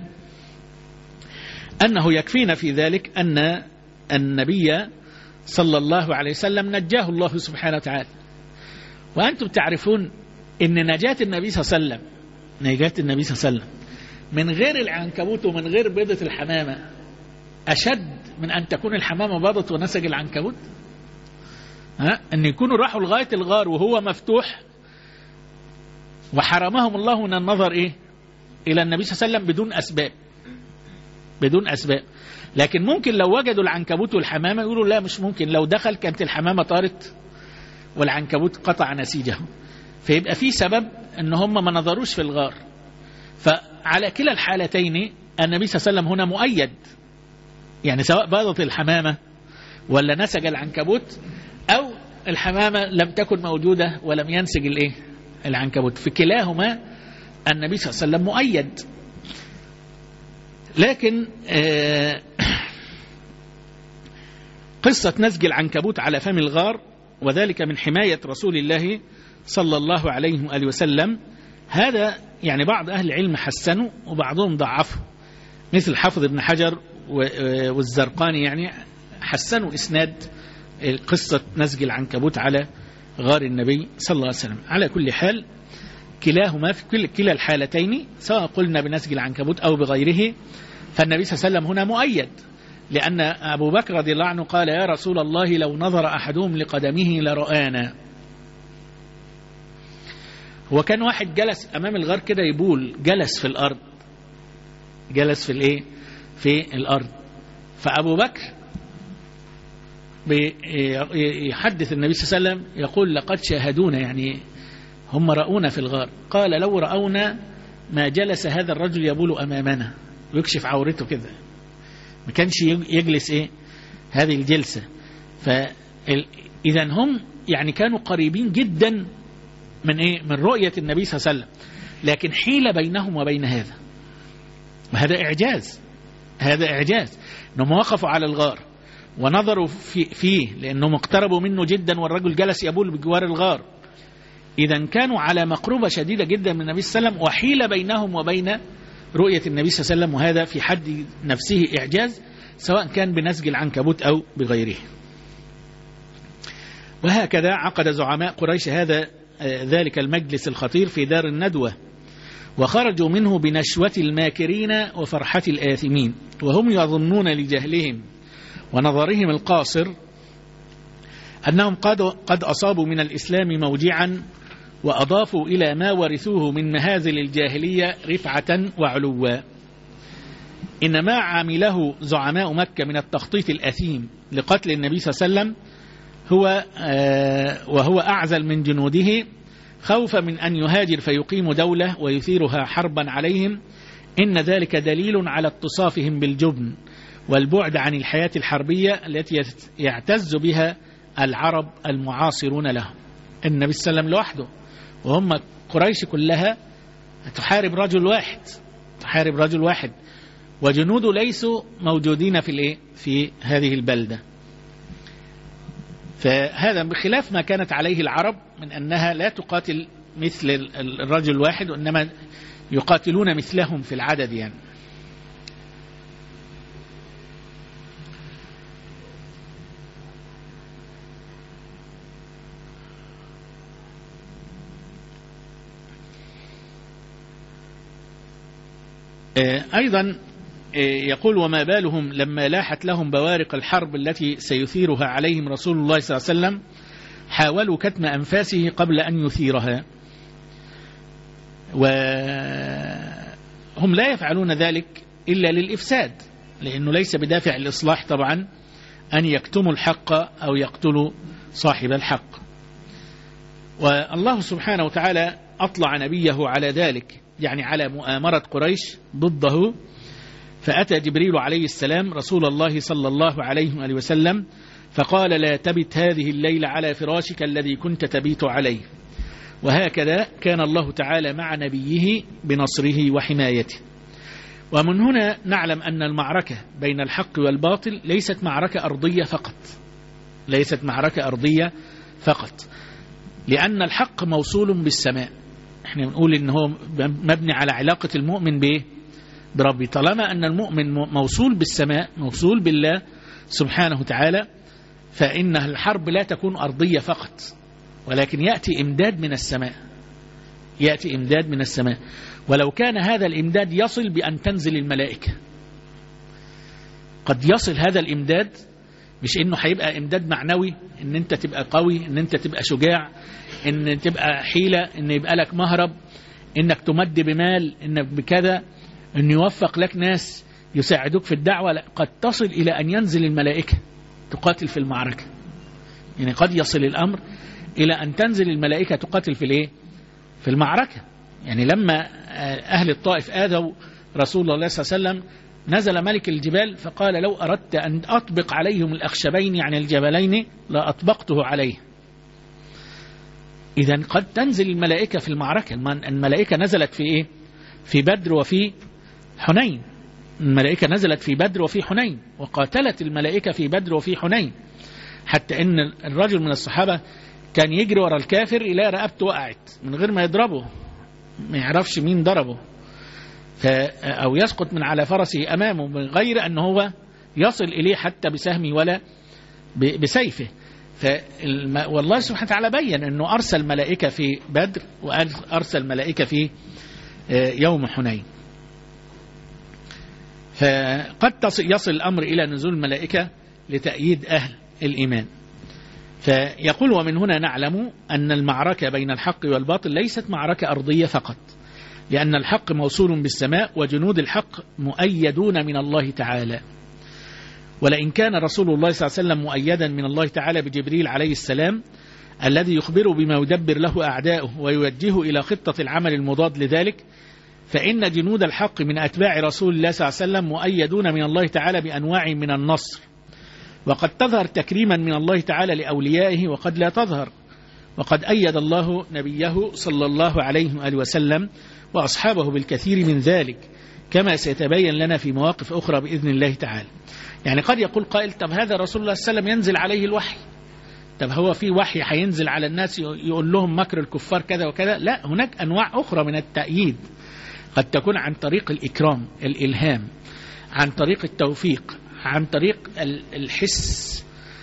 أنه يكفينا في ذلك أن النبي صلى الله عليه وسلم نجاه الله سبحانه وتعالى. وأنتم تعرفون أن نجاة النبي صلى الله عليه وسلم نجاة النبي صلى الله عليه وسلم من غير العنكبوت ومن غير بيضة الحمامة أشد من أن تكون الحمامة باضت ونسج العنكبوت. ها؟ أن يكونوا راحوا لغاية الغار وهو مفتوح وحرمهم الله من النظر إيه؟ إلى النبي صلى الله عليه وسلم بدون أسباب، بدون أسباب. لكن ممكن لو وجدوا العنكبوت والحمامة يقولوا لا مش ممكن، لو دخل كانت الحمامة طارت والعنكبوت قطع نسيجه، فيبقى في سبب أن هم ما نظروش في الغار. فعلى كلا الحالتين النبي صلى الله عليه وسلم هنا مؤيد، يعني سواء باضت الحمامة ولا نسج العنكبوت أو الحمامة لم تكن موجودة ولم ينسج الإيه؟ العنكبوت، في كلاهما النبي صلى الله عليه وسلم مؤيد. لكن آه قصة نسج العنكبوت على فم الغار وذلك من حماية رسول الله صلى الله عليه وآله وسلم، هذا يعني بعض أهل العلم حسنوا وبعضهم ضعفوا، مثل حافظ ابن حجر والزرقاني يعني حسنوا إسناد قصة نسج العنكبوت على غار النبي صلى الله عليه وسلم. على كل حال كلاهما في كل كلا الحالتين سواء قلنا بنسج العنكبوت أو بغيره فالنبي صلى الله عليه وسلم هنا مؤيد، لأن أبو بكر رضي الله عنه قال يا رسول الله لو نظر أحدهم لقدمه لرآنا. هو كان واحد جلس أمام الغار كده يبول، جلس في الأرض، جلس في الإيه؟ في الأرض. فأبو بكر يحدث النبي صلى الله عليه وسلم يقول لقد شاهدونا، يعني هم رأونا في الغار. قال لو رأونا ما جلس هذا الرجل يبول أمامنا ويكشف عورته كده، ما كانش يجلس إيه هذه الجلسة. فإذا هم يعني كانوا قريبين جدا من إيه من رؤية النبي صلى الله عليه وسلم، لكن حيل بينهم وبين هذا، وهذا إعجاز، هذا إعجاز أنهم وقفوا على الغار ونظروا في فيه لأنهم اقتربوا منه جدا والرجل جلس يبول بجوار الغار. إذا كانوا على مقربة شديدة جدا من النبي صلى الله عليه وسلم، وحيل بينهم وبين رؤية النبي صلى الله عليه وسلم، وهذا في حد نفسه إعجاز سواء كان بنسج العنكبوت أو بغيره. وهكذا عقد زعماء قريش هذا ذلك المجلس الخطير في دار الندوة، وخرجوا منه بنشوة الماكرين وفرحة الآثمين، وهم يظنون لجهلهم ونظرهم القاصر أنهم قد, قد أصابوا من الإسلام موجعا وأضافوا إلى ما ورثوه من مهازل الجاهلية رفعة وعلوا. إن ما عمله زعماء مكة من التخطيط الأثيم لقتل النبي صلى الله عليه وسلم هو آه وهو أعزل من جنوده خوفا من أن يهاجر فيقيم دولة ويثيرها حربا عليهم، إن ذلك دليل على اتصافهم بالجبن والبعد عن الحياة الحربية التي يعتز بها العرب المعاصرون له. النبي صلى الله عليه وسلم لوحده وهم قريش كلها تحارب رجل واحد تحارب رجل واحد وجنوده ليسوا موجودين في الايه في هذه البلدة. فهذا بخلاف ما كانت عليه العرب من أنها لا تقاتل مثل الرجل الواحد وإنما يقاتلون مثلهم في العدد يعني. أيضا يقول وما بالهم لما لاحت لهم بوارق الحرب التي سيثيرها عليهم رسول الله صلى الله عليه وسلم حاولوا كتم أنفاسه قبل أن يثيرها، وهم لا يفعلون ذلك إلا للإفساد، لأنه ليس بدافع الإصلاح طبعا أن يكتموا الحق أو يقتلوا صاحب الحق. والله سبحانه وتعالى أطلع نبيه على ذلك، يعني على مؤامرة قريش ضده، فأتى جبريل عليه السلام رسول الله صلى الله عليه وسلم فقال لا تبت هذه الليلة على فراشك الذي كنت تبيت عليه. وهكذا كان الله تعالى مع نبيه بنصره وحمايته. ومن هنا نعلم أن المعركة بين الحق والباطل ليست معركة أرضية فقط ليست معركة أرضية فقط لأن الحق موصول بالسماء. احنا بنقول إن هو مبني على علاقة المؤمن بإيه؟ بربي. طالما أن المؤمن موصول بالسماء موصول بالله سبحانه وتعالى فإن الحرب لا تكون أرضية فقط، ولكن يأتي إمداد من السماء يأتي إمداد من السماء. ولو كان هذا الإمداد يصل بأن تنزل الملائكة، قد يصل هذا الإمداد، مش إنه هيبقى إمداد معنوي إن أنت تبقى قوي، إن أنت تبقى شجاع، إن تبقى حيلة، إن يبقى لك مهرب، إنك تمد بمال، إنك بكذا، إن يوفق لك ناس يساعدوك في الدعوة. لا، قد تصل إلى أن ينزل الملائكة تقاتل في المعركة. يعني قد يصل الأمر إلى أن تنزل الملائكة تقاتل في الإيه؟ في المعركة. يعني لما أهل الطائف آذوا رسول الله صلى الله عليه وسلم نزل ملك الجبال فقال لو أردت أن أطبق عليهم الأخشبين يعني الجبلين لا أطبقته عليه. إذن قد تنزل الملائكة في المعركة. الملائكة نزلت في إيه؟ في بدر وفي حنين. الملائكة نزلت في بدر وفي حنين، وقاتلت الملائكة في بدر وفي حنين، حتى إن الرجل من الصحابة كان يجري ورا الكافر إلى رقبته وقعت من غير ما يضربه، ما يعرفش مين ضربه، أو يسقط من على فرسه أمامه من غير أن هو يصل إليه حتى بسهمه ولا بسيفه. والله سبحانه وتعالى بيّن أنه أرسل ملائكة في بدر وأرسل ملائكة في يوم حنين. فقد يصل الأمر إلى نزول الملائكة لتأييد أهل الإيمان. فيقول ومن هنا نعلم أن المعركة بين الحق والباطل ليست معركة أرضية فقط، لأن الحق موصول بالسماء وجنود الحق مؤيدون من الله تعالى. ولئن كان رسول الله صلى الله عليه وسلم مؤيدا من الله تعالى بجبريل عليه السلام الذي يخبره بما يدبر له أعداؤه ويوجهه إلى خطة العمل المضاد لذلك، فإن جنود الحق من أتباع رسول الله صلى الله عليه وسلم مؤيدون من الله تعالى بأنواع من النصر، وقد تظهر تكريما من الله تعالى لأوليائه وقد لا تظهر. وقد أيد الله نبيه صلى الله عليه وآله وسلم وأصحابه بالكثير من ذلك كما سيتبين لنا في مواقف أخرى بإذن الله تعالى. يعني قد يقول قائل طب هذا رسول الله صلى الله عليه وسلم ينزل عليه الوحي، طب هو في وحي هينزل على الناس يقول لهم مكر الكفار كذا وكذا؟ لا، هناك أنواع أخرى من التأييد، قد تكون عن طريق الإكرام، الإلهام، عن طريق التوفيق، عن طريق الحس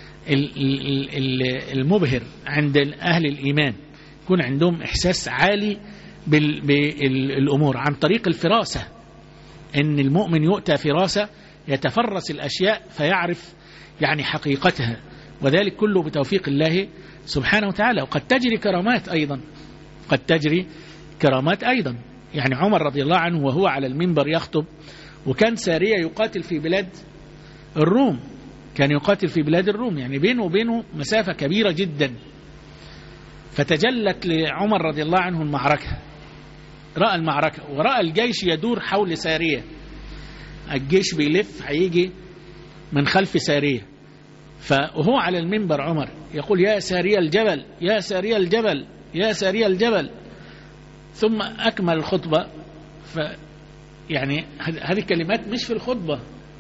المبهر عند أهل الإيمان، يكون عندهم إحساس عالي بالأمور، عن طريق الفراسة، أن المؤمن يؤتى فراسة يتفرس الأشياء فيعرف يعني حقيقتها، وذلك كله بتوفيق الله سبحانه وتعالى. وقد تجري كرامات أيضا، قد تجري كرامات أيضا. يعني عمر رضي الله عنه وهو على المنبر يخطب، وكان سارية يقاتل في بلاد الروم، كان يقاتل في بلاد الروم، يعني بينه وبينه مسافة كبيرة جدا. فتجلت لعمر رضي الله عنه المعركة، رأى المعركة ورأى الجيش يدور حول سارية، الجيش بيلف هيجي من خلف سارية. فهو على المنبر عمر يقول يا سارية الجبل، يا سارية الجبل، يا سارية الجبل، ثم أكمل الخطبة. ف يعني هذه الكلمات مش في الخطبة.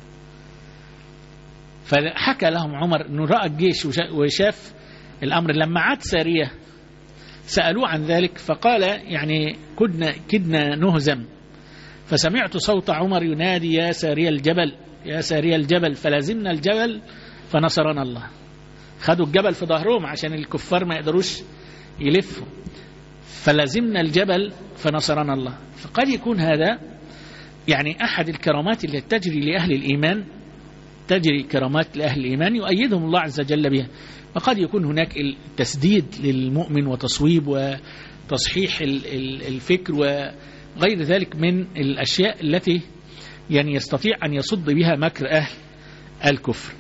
فحكى لهم عمر أنه رأى الجيش وشاف الأمر. لما عاد سارية سألوه عن ذلك فقال يعني كدنا, كدنا نهزم، فسمعت صوت عمر ينادي يا سارية الجبل، يا سارية الجبل، فلازمنا الجبل فنصرنا الله. خدوا الجبل في ظهرهم عشان الكفار ما يقدروش يلفوا، فلازمنا الجبل فنصرنا الله. فقد يكون هذا يعني أحد الكرامات التي تجري لأهل الإيمان، تجري كرامات لأهل الإيمان يؤيدهم الله عز وجل بها. وقد يكون هناك التسديد للمؤمن وتصويب وتصحيح الفكر وغير ذلك من الأشياء التي يعني يستطيع أن يصد بها مكر أهل الكفر.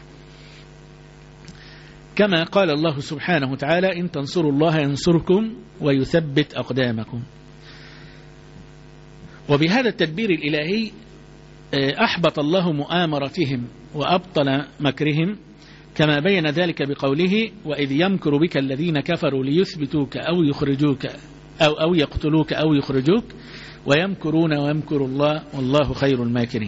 كما قال الله سبحانه وتعالى إن تنصروا الله ينصركم ويثبت أقدامكم. وبهذا التدبير الإلهي أحبط الله مؤامرتهم وأبطل مكرهم، كما بين ذلك بقوله وإذ يمكر بك الذين كفروا ليثبتوك أو يخرجوك أو, أو يقتلوك أو يخرجوك ويمكرون ويمكر الله والله خير الماكرين.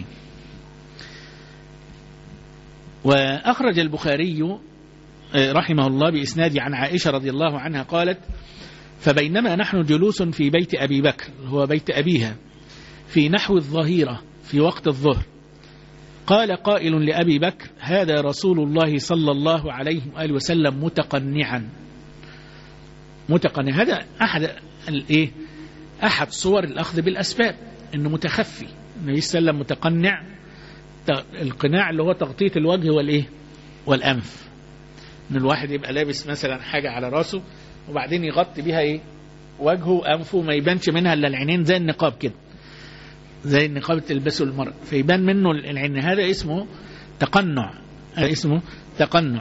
وأخرج البخاري رحمه الله بإسناد عن عائشة رضي الله عنها قالت فبينما نحن جلوس في بيت أبي بكر، هو بيت أبيها، في نحو الظهيرة في وقت الظهر، قال قائل لأبي بكر هذا رسول الله صلى الله عليه وآله وسلم متقنعا. متقنع هذا أحد الإيه أحد صور الأخذ بالأسباب، إنه متخفي. النبي صلى الله عليه وسلم متقنع، القناع اللي هو تغطية الوجه والإيه والأنف، إن الواحد يبقى لابس مثلا حاجة على راسه وبعدين يغطي بها إيه وجهه وأنفه، ما يبانش منها إلا العينين، زي النقاب كده، زي النقاب تلبسه المرأة فيبان منه العين. هذا اسمه تقنع، اسمه تقنع.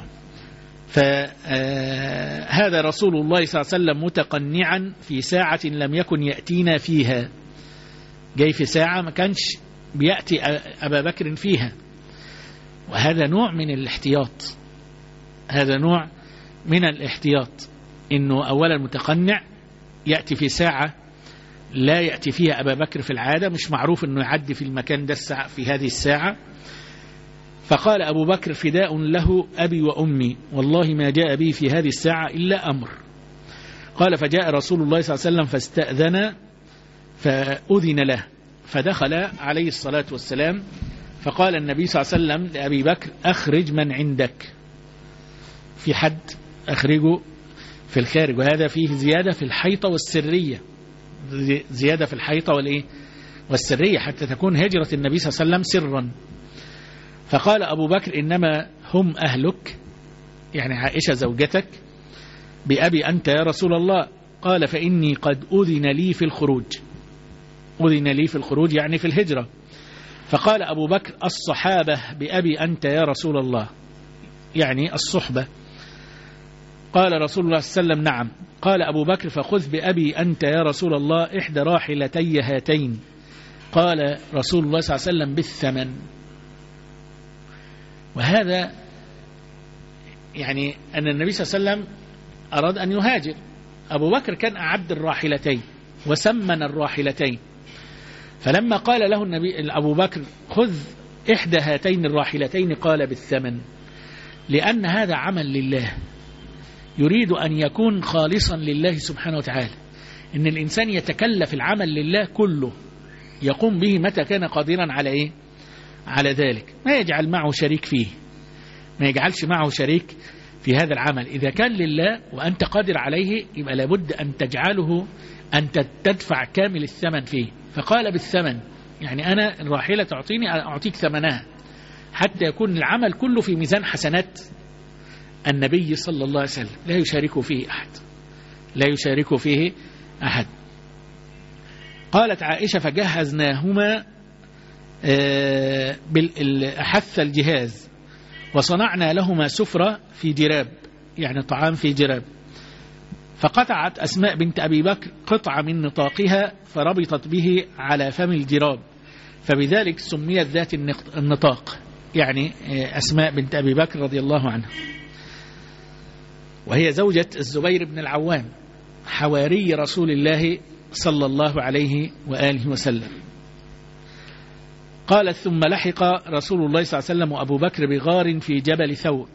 فهذا رسول الله صلى الله عليه وسلم متقنعا في ساعة لم يكن يأتينا فيها، جاي في ساعة ما كانش بيأتي أبا بكر فيها. وهذا نوع من الاحتياط، هذا نوع من الاحتياط، إنه أولا متقنع يأتي في ساعة لا يأتي فيها أبا بكر في العادة، مش معروف أنه يعدي في المكان ده الساعة في هذه الساعة. فقال أبو بكر فداء له أبي وأمي والله ما جاء بي في هذه الساعة إلا أمر. قال فجاء رسول الله صلى الله عليه وسلم فاستأذن فأذن له، فدخل عليه الصلاة والسلام، فقال النبي صلى الله عليه وسلم لأبي بكر أخرج من عندك، في حد أخرجه في الخارج. وهذا فيه زيادة في الحيطة والسرية، زيادة في الحيطة والإيه والسرية، حتى تكون هجرة النبي صلى الله عليه وسلم سرا. فقال أبو بكر إنما هم أهلك، يعني عائشة زوجتك، بأبي أنت يا رسول الله. قال فإني قد أذن لي في الخروج، أذن لي في الخروج يعني في الهجرة. فقال أبو بكر الصحابة بأبي أنت يا رسول الله، يعني الصحبة. قال رسول الله صلى الله عليه وسلم نعم. قال أبو بكر فخذ بأبي أنت يا رسول الله إحدى راحلتي هاتين. قال رسول الله صلى الله عليه وسلم بالثمن. وهذا يعني أن النبي صلى الله عليه وسلم أراد أن يهاجر. أبو بكر كان أعد الراحلتين وسمن الراحلتين، فلما قال له النبي أبو بكر خذ إحدى هاتين الراحلتين قال بالثمن، لأن هذا عمل لله، يريد أن يكون خالصا لله سبحانه وتعالى، إن الإنسان يتكلف العمل لله كله، يقوم به متى كان قادرا على إيه على ذلك، ما يجعل معه شريك فيه، ما يجعلش معه شريك في هذا العمل. إذا كان لله وأنت قادر عليه يبقى لابد أن تجعله أن تدفع كامل الثمن فيه. فقال بالثمن، يعني أنا الراحلة تعطيني أعطيك ثمنها، حتى يكون العمل كله في ميزان حسنات النبي صلى الله عليه وسلم، لا يشارك فيه أحد، لا يشارك فيه أحد. قالت عائشة فجهزناهما أحث الجهاز وصنعنا لهما سفرة في جراب، يعني طعام في جراب. فقطعت أسماء بنت أبي بكر قطعة من نطاقها فربطت به على فم الجراب، فبذلك سميت ذات النطاق، يعني أسماء بنت أبي بكر رضي الله عنها، وهي زوجة الزبير بن العوام حواري رسول الله صلى الله عليه وآله وسلم. قالت ثم لحق رسول الله صلى الله عليه وسلم وأبو بكر بغار في جبل ثور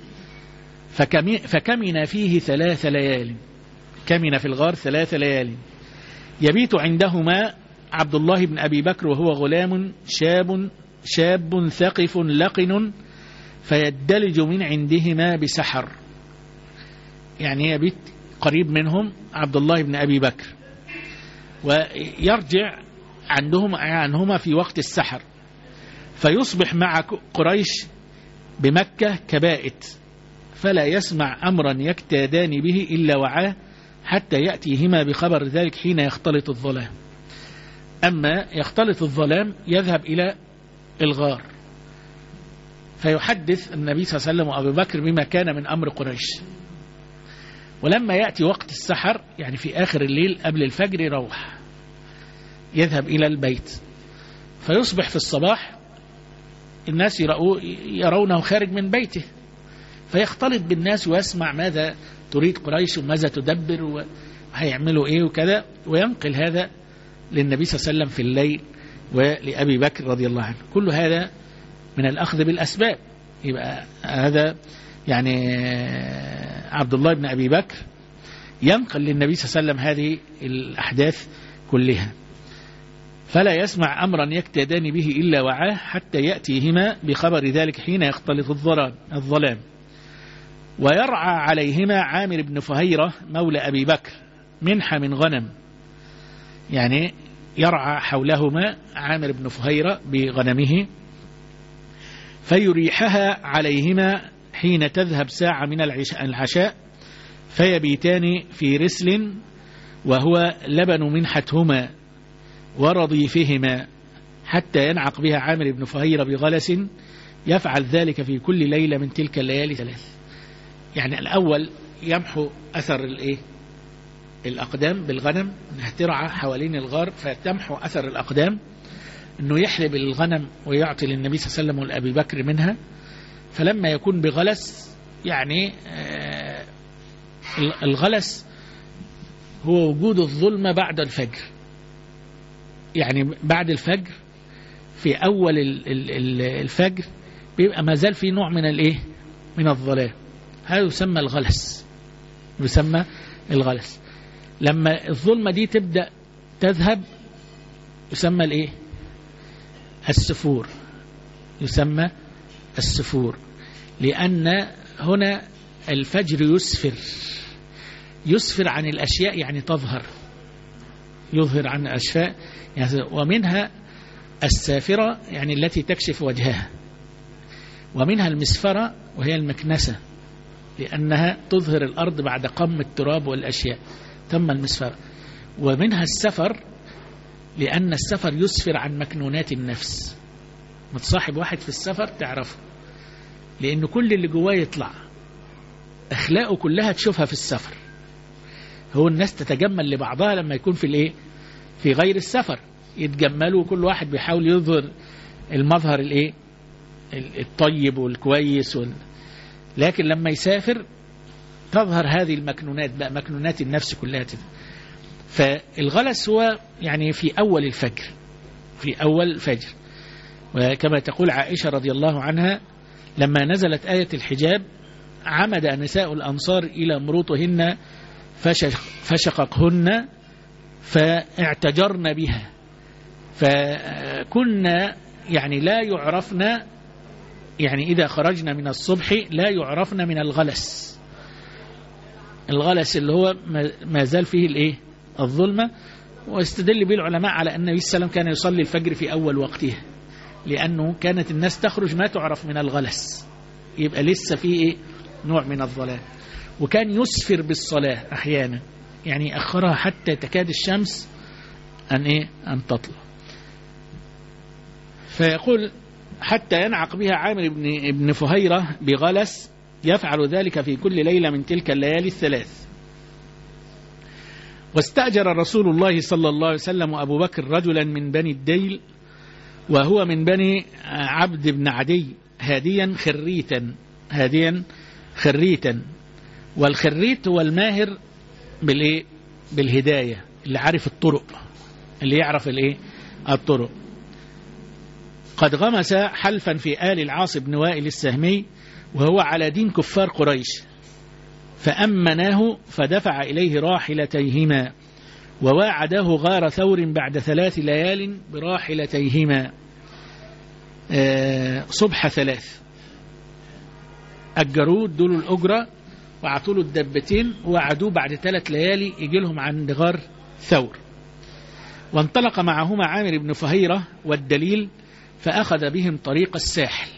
فكمن فيه ثلاث ليال، كمن في الغار ثلاث ليال، يبيت عندهما عبد الله بن أبي بكر وهو غلام شاب شاب ثقف لقن فيدلج من عندهما بسحر، يعني يبيت قريب منهم عبد الله بن أبي بكر ويرجع عندهم عنهما في وقت السحر، فيصبح مع قريش بمكة كبائت، فلا يسمع أمرا يكتادان به إلا وعاه حتى يأتيهما بخبر ذلك حين يختلط الظلام. أما يختلط الظلام يذهب إلى الغار فيحدث النبي صلى الله عليه وسلم وأبو بكر بما كان من أمر قريش، ولما يأتي وقت السحر يعني في آخر الليل قبل الفجر يروح يذهب إلى البيت، فيصبح في الصباح الناس يرونه خارج من بيته فيختلط بالناس ويسمع ماذا تريد قريش وماذا تدبر وهيعملوا إيه وكذا، وينقل هذا للنبي صلى الله عليه وسلم في الليل ولأبي بكر رضي الله عنه. كل هذا من الأخذ بالأسباب. يبقى هذا يعني عبد الله بن أبي بكر ينقل للنبي صلى الله عليه وسلم هذه الأحداث كلها، فلا يسمع أمرا يكتدان به إلا وعاه حتى يأتيهما بخبر ذلك حين يختلط الظلام. ويرعى عليهما عامر بن فهيرة مولى أبي بكر منحة من غنم، يعني يرعى حولهما عامر بن فهيرة بغنمه، فيريحها عليهما حين تذهب ساعة من العشاء فيبيتان في رسل وهو لبن منحتهما ورضيفهما حتى ينعق بها عامر بن فهيرة بغلس، يفعل ذلك في كل ليلة من تلك الليالي ثلاث. يعني الأول يمحو أثر الإيه؟ الأقدام بالغنم، انها ترعى حوالين الغار فتمحو أثر الأقدام، أنه يحلب الغنم ويعطي للنبي صلى الله عليه وسلم والأبي بكر منها، فلما يكون بغلس يعني آه الغلس هو وجود الظلمة بعد الفجر، يعني بعد الفجر في أول الفجر بيبقى ما زال في نوع من الإيه؟ من الظلام، هذا يسمى الغلس، يسمى الغلس. لما الظلمة دي تبدأ تذهب يسمى الإيه؟ السفور، يسمى السفور، لأن هنا الفجر يسفر، يسفر عن الأشياء يعني تظهر، يظهر عن الأشياء يعني، ومنها السافرة يعني التي تكشف وجهها، ومنها المسفرة وهي المكنسة لأنها تظهر الأرض بعد قم التراب والأشياء، تم المسفرة. ومنها السفر لأن السفر يسفر عن مكنونات النفس، متصاحب واحد في السفر تعرفه، لأن كل اللي جواه يطلع، أخلاقه كلها تشوفها في السفر. هو الناس تتجمل لبعضها لما يكون في الإيه؟ في غير السفر يتجملوا، كل واحد بيحاول يظهر المظهر الإيه؟ الطيب والكويس وال... لكن لما يسافر تظهر هذه المكنونات بقى، مكنونات النفس كلها تظهر. فالغلس هو يعني في أول الفجر، في أول الفجر. وكما تقول عائشة رضي الله عنها لما نزلت آية الحجاب عمد نساء الأنصار إلى مروطهن فشققهن فاعتجرن بها، فكنا يعني لا يعرفنا، يعني إذا خرجنا من الصبح لا يعرفنا من الغلس، الغلس اللي هو ما زال فيه الإيه؟ الظلمة. واستدل به العلماء على أن النبي صلى الله عليه وسلم كان يصلي الفجر في أول وقته، لأنه كانت الناس تخرج ما تعرف من الغلس، يبقى لسه فيه إيه؟ نوع من الظلام. وكان يسفر بالصلاة أحيانا، يعني أخرها حتى تكاد الشمس أن إيه؟ أن تطلع. فيقول حتى ينعق بها عامر بن ابن فهيرة بغلس، يفعل ذلك في كل ليلة من تلك الليالي الثلاث. واستأجر رسول الله صلى الله عليه وسلم أبو بكر رجلا من بني الديل، وهو من بني عبد بن عدي، هاديا خريتا، هاديا خريتا. والخريت هو الماهر بالإيه؟ بالهداية، اللي عارف الطرق، اللي يعرف الإيه؟ الطرق. قد غمس حلفا في آل العاص بن وائل السهمي وهو على دين كفار قريش، فأمناه فدفع إليه راحلتيهما، وواعده غار ثور بعد ثلاث ليال براحلتيهما صبح ثلاث. أجروه دول الأجرة وعطوا له الدبتين، ووعدوه بعد ثلاث ليالي يجي لهم عند غار ثور. وانطلق معهما عامر بن فهيرة والدليل، فأخذ بهم طريق الساحل.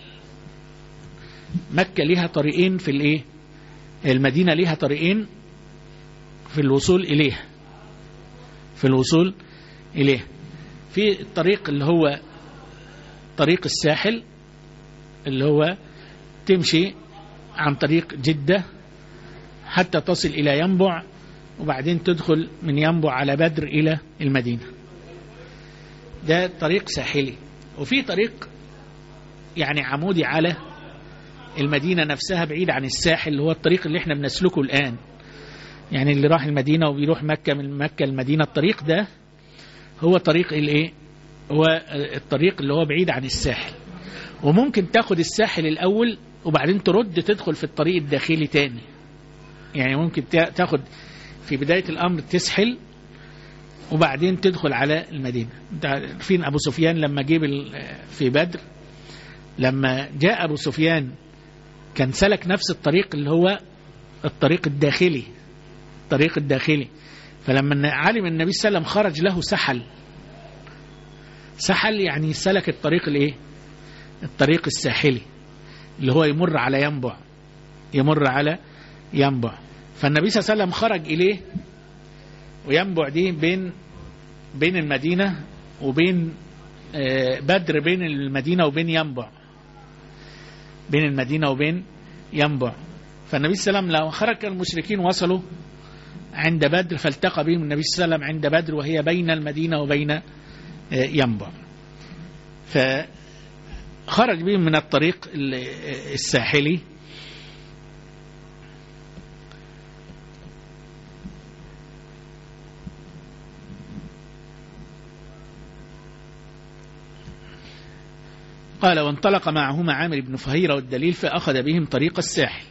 مكة لها طريقين في الإيه؟ المدينة لها طريقين في الوصول إليه، في الوصول إليه في الطريق اللي هو طريق الساحل، اللي هو تمشي عن طريق جدة حتى تصل إلى ينبع، وبعدين تدخل من ينبع على بدر إلى المدينة. ده طريق ساحلي. وفي طريق يعني عمودي على المدينة نفسها بعيد عن الساحل، اللي هو الطريق اللي احنا بنسلكه الآن. يعني اللي راح المدينة وبيروح مكة، من مكة المدينة، الطريق ده هو طريق الايه؟ هو الطريق اللي هو بعيد عن الساحل. وممكن تاخد الساحل الأول وبعدين ترد تدخل في الطريق الداخلي تاني. يعني ممكن تاخد في بداية الأمر تسحل وبعدين تدخل على المدينة. انت عارفين أبو سفيان لما جيب في بدر، لما جاء أبو سفيان كان سلك نفس الطريق اللي هو الطريق الداخلي، الطريق الداخلي. فلما علم النبي صلى الله عليه وسلم خرج له سحل. سحل يعني سلك الطريق الايه؟ الطريق الساحلي اللي هو يمر على ينبع، يمر على ينبع. فالنبي صلى الله عليه وسلم خرج إليه، وينبع دي بين بين المدينة وبين بدر، بين المدينة وبين ينبع، بين المدينة وبين ينبع. فالنبي صلى الله عليه وسلم لما خرج المشركين وصلوا عند بدر، فالتقى بهم النبي صلى الله عليه وسلم عند بدر وهي بين المدينة وبين ينبع. فخرج بهم من الطريق الساحلي. قال وانطلق معهما عامر بن فهيرة والدليل، فأخذ بهم طريق الساحل.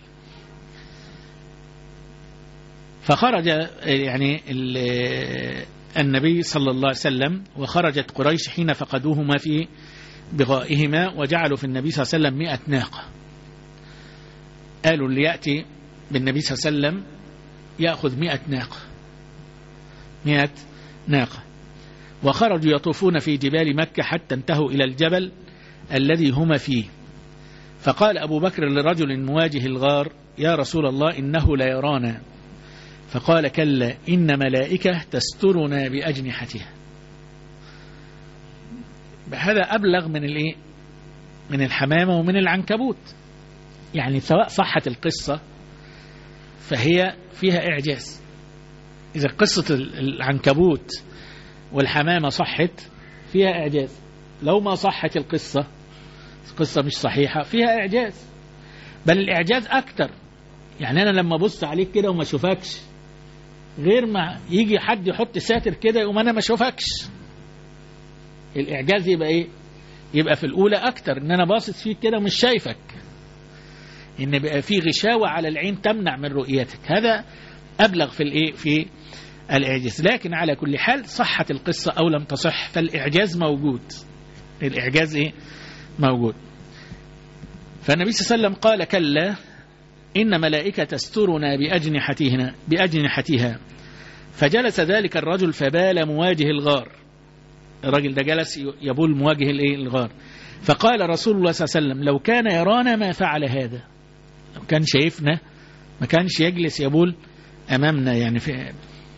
فخرج يعني النبي صلى الله عليه وسلم، وخرجت قريش حين فقدوهما في بغائهما، وجعلوا في النبي صلى الله عليه وسلم مئة ناقة. قالوا اللي يأتي بالنبي صلى الله عليه وسلم يأخذ مئة ناقة، مئة ناقة. وخرجوا يطوفون في جبال مكة حتى انتهوا إلى الجبل الذي هما فيه. فقال أبو بكر لرجل مواجه الغار: يا رسول الله إنه لا يرانا. فقال: كلا، إن ملائكة تسترنا بأجنحتها. هذا أبلغ من الإيه؟ من الحمامة ومن العنكبوت. يعني سواء صحت القصة فهي فيها إعجاز. إذا قصة العنكبوت والحمامة صحت فيها إعجاز. لو ما صحت القصة، قصة مش صحيحة، فيها إعجاز. بل الإعجاز أكتر. يعني أنا لما بص عليك كده وما أشوفكش، غير ما يجي حد يحط ساتر كده يقوم أنا ما أشوفكش. الإعجاز يبقى إيه؟ يبقى في الأولى أكتر، إن أنا باصص فيك كده ومش شايفك، إن بقى في غشاوة على العين تمنع من رؤيتك. هذا أبلغ في الإيه؟ في الإعجاز. لكن على كل حال صحت القصة أو لم تصح فالإعجاز موجود. الإعجاز إيه؟ موجود. فالنبي صلى الله عليه وسلم قال: كلا، إن ملائكة تسترنا بأجنحتها بأجنحتها. فجلس ذلك الرجل فبال مواجه الغار. الرجل ده جلس يبول مواجه الغار فقال رسول الله صلى الله عليه وسلم: لو كان يرانا ما فعل هذا. لو كان شايفنا ما كانش يجلس يبول أمامنا. يعني في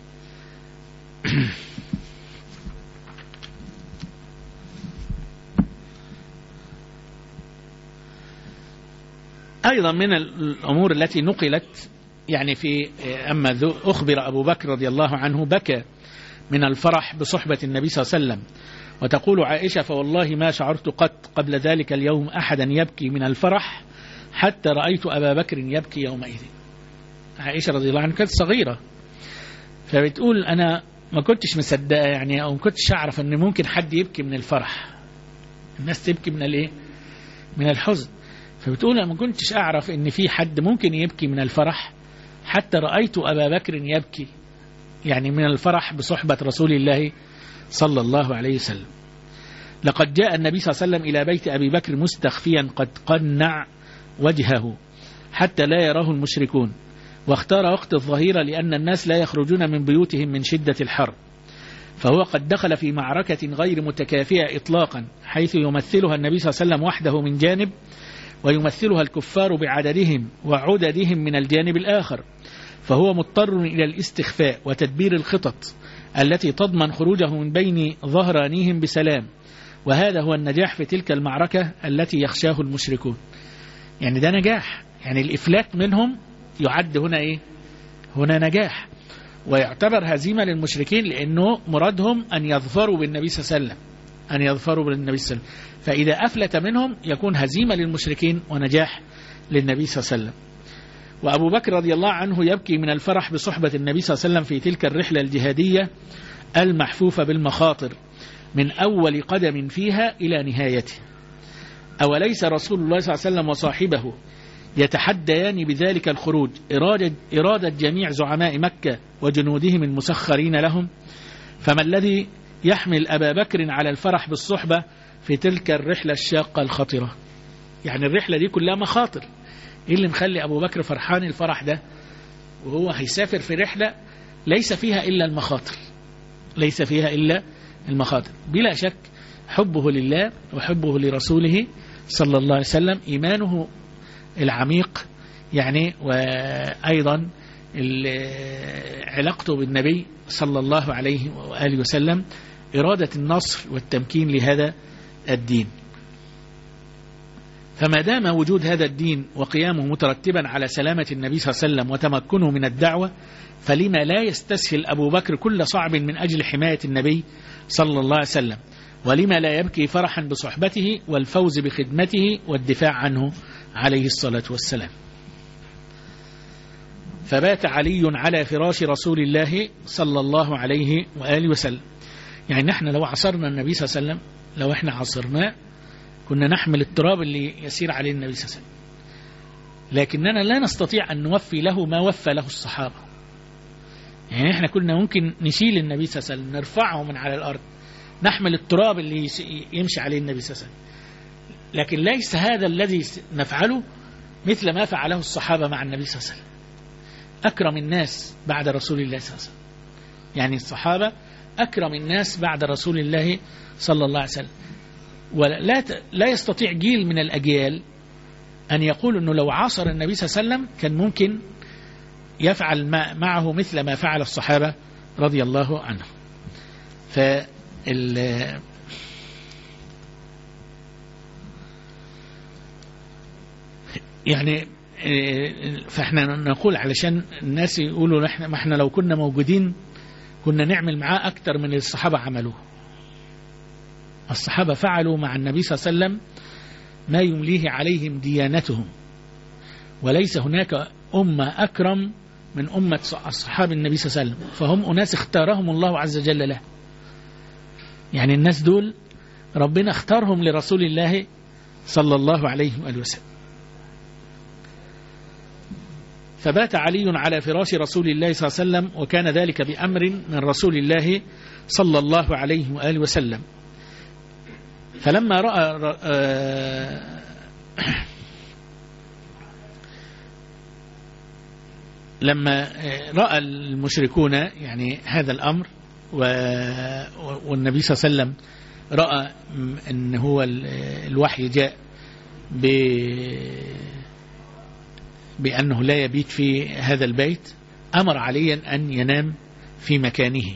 أيضا من الأمور التي نقلت يعني في أما أخبر أبو بكر رضي الله عنه بكى من الفرح بصحبة النبي صلى الله عليه وسلم. وتقول عائشة: فوالله ما شعرت قط قبل ذلك اليوم أحدا يبكي من الفرح حتى رأيت أبا بكر يبكي يومئذ. عائشة رضي الله عنها كانت صغيرة، فبتقول أنا ما كنتش مصدقة يعني، أو ما كنتش أعرف أن ممكن حد يبكي من الفرح. الناس تبكي من الإيه؟ من الحزن. فبتقول أنا ما كنتش أعرف أن في حد ممكن يبكي من الفرح حتى رأيت أبا بكر يبكي، يعني من الفرح بصحبة رسول الله صلى الله عليه وسلم. لقد جاء النبي صلى الله عليه وسلم إلى بيت أبي بكر مستخفيا قد قنع وجهه حتى لا يراه المشركون، واختار وقت الظهيرة لأن الناس لا يخرجون من بيوتهم من شدة الحر، فهو قد دخل في معركة غير متكافئة إطلاقا، حيث يمثلها النبي صلى الله عليه وسلم وحده من جانب، ويمثلها الكفار بعددهم وعددهم من الجانب الآخر، فهو مضطر إلى الاستخفاء وتدبير الخطط التي تضمن خروجه من بين ظهرانيهم بسلام، وهذا هو النجاح في تلك المعركة التي يخشاه المشركون. يعني ده نجاح، يعني الإفلات منهم يعد هنا إيه؟ هنا نجاح، ويعتبر هزيمة للمشركين، لأنه مرادهم أن يظفروا بالنبي صلى الله عليه وسلم، أن يظفروا بالنبي صلى الله عليه وسلم. فإذا أفلت منهم يكون هزيمة للمشركين ونجاح للنبي صلى الله عليه وسلم. وأبو بكر رضي الله عنه يبكي من الفرح بصحبة النبي صلى الله عليه وسلم في تلك الرحلة الجهادية المحفوفة بالمخاطر من أول قدم فيها إلى نهايته. أوليس رسول الله صلى الله عليه وسلم وصاحبه يتحديان بذلك الخروج إرادة, إرادة جميع زعماء مكة وجنودهم المسخرين لهم؟ فما الذي يحمل أبا بكر على الفرح بالصحبة في تلك الرحلة الشاقة الخطرة؟ يعني الرحلة دي كلها مخاطر. إيه اللي مخلي أبو بكر فرحان الفرح ده وهو هيسافر في رحلة ليس فيها إلا المخاطر، ليس فيها إلا المخاطر؟ بلا شك حبه لله وحبه لرسوله صلى الله عليه وسلم، إيمانه العميق يعني، وأيضا علاقته بالنبي صلى الله عليه وآله وسلم، إرادة النصر والتمكين لهذا الدين. فما دام وجود هذا الدين وقيامه مترتبا على سلامة النبي صلى الله عليه وسلم وتمكنه من الدعوة، فلما لا يستسهل أبو بكر كل صعب من أجل حماية النبي صلى الله عليه وسلم؟ ولما لا يبكي فرحا بصحبته والفوز بخدمته والدفاع عنه عليه الصلاة والسلام؟ فبات علي على فراش رسول الله صلى الله عليه وآله وسلم. يعني نحن لو عصرنا النبي صلى الله عليه وسلم، لو احنا عصرناه كنا نحمل التراب اللي يسير عليه النبي صلى الله عليه وسلم، لكننا لا نستطيع أن نوفي له ما وفى له الصحابة. يعني احنا كنا ممكن نشيل النبي صلى الله عليه وسلم، نرفعه من على الأرض، نحمل التراب اللي يمشي عليه النبي صلى الله عليه وسلم، لكن ليس هذا الذي نفعله مثل ما فعله الصحابة مع النبي صلى الله عليه وسلم. أكرم الناس بعد رسول الله صلى الله عليه وسلم، يعني الصحابة أكرم الناس بعد رسول الله صلى الله عليه وسلم. ولا لا يستطيع جيل من الأجيال أن يقول أنه لو عاصر النبي صلى الله عليه وسلم كان ممكن يفعل معه مثل ما فعل الصحابة رضي الله عنهم. فال يعني فاحنا نقول علشان الناس يقولوا احنا ما احنا لو كنا موجودين كنا نعمل معاه أكتر من الصحابة عملوه. الصحابة فعلوا مع النبي صلى الله عليه وسلم ما يمليه عليهم ديانتهم، وليس هناك أمة أكرم من أمة أصحاب النبي صلى الله عليه وسلم، فهم أناس اختارهم الله عز وجل له. يعني الناس دول ربنا اختارهم لرسول الله صلى الله عليه وآله وسلم. فبات علي على فراش رسول الله صلى الله عليه وسلم، وكان ذلك بأمر من رسول الله صلى الله عليه وآله وسلم. فلما رأى لما رأى المشركون يعني هذا الأمر والنبي صلى الله عليه وسلم رأى أن هو الوحي جاء بأنه لا يبيت في هذا البيت أمر عليا أن ينام في مكانه،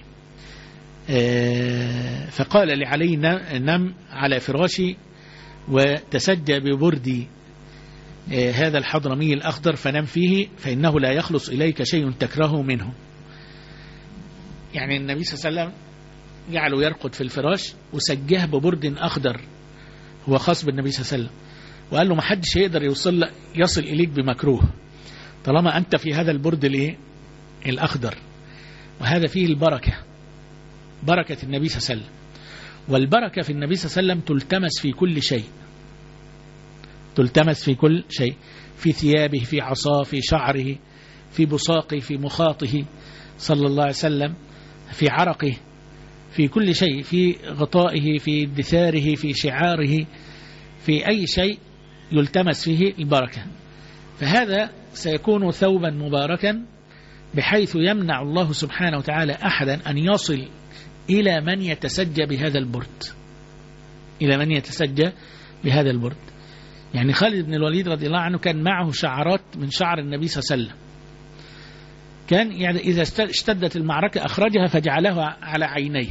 فقال لعلي نم على فراشي وتسجى ببردي هذا الحضرمي الأخضر فنم فيه فإنه لا يخلص إليك شيء تكرهه منه. يعني النبي صلى الله عليه وسلم جعله يرقد في الفراش وسجاه ببرد أخضر هو خاص بالنبي صلى الله عليه وسلم، وقال له ما حدش يقدر يوصل يصل إليك بمكروه طالما أنت في هذا البرد الايه الأخضر. وهذا فيه البركة، بركة النبي صلى الله عليه وسلم، والبركة في النبي صلى الله عليه وسلم تلتمس في كل شيء، تلتمس في كل شيء، في ثيابه، في عصاه، في شعره، في بصاقه، في مخاطه صلى الله عليه وسلم، في عرقه، في كل شيء، في غطائه، في دثاره، في شعاره، في أي شيء يلتمس فيه البركة. فهذا سيكون ثوبا مباركا بحيث يمنع الله سبحانه وتعالى أحدا أن يصل إلى من يتسجى بهذا البرد، إلى من يتسجى بهذا البرد. يعني خالد بن الوليد رضي الله عنه كان معه شعرات من شعر النبي صلى الله عليه وسلم، كان يعني إذا اشتدت المعركة أخرجها فجعلها على عينيه،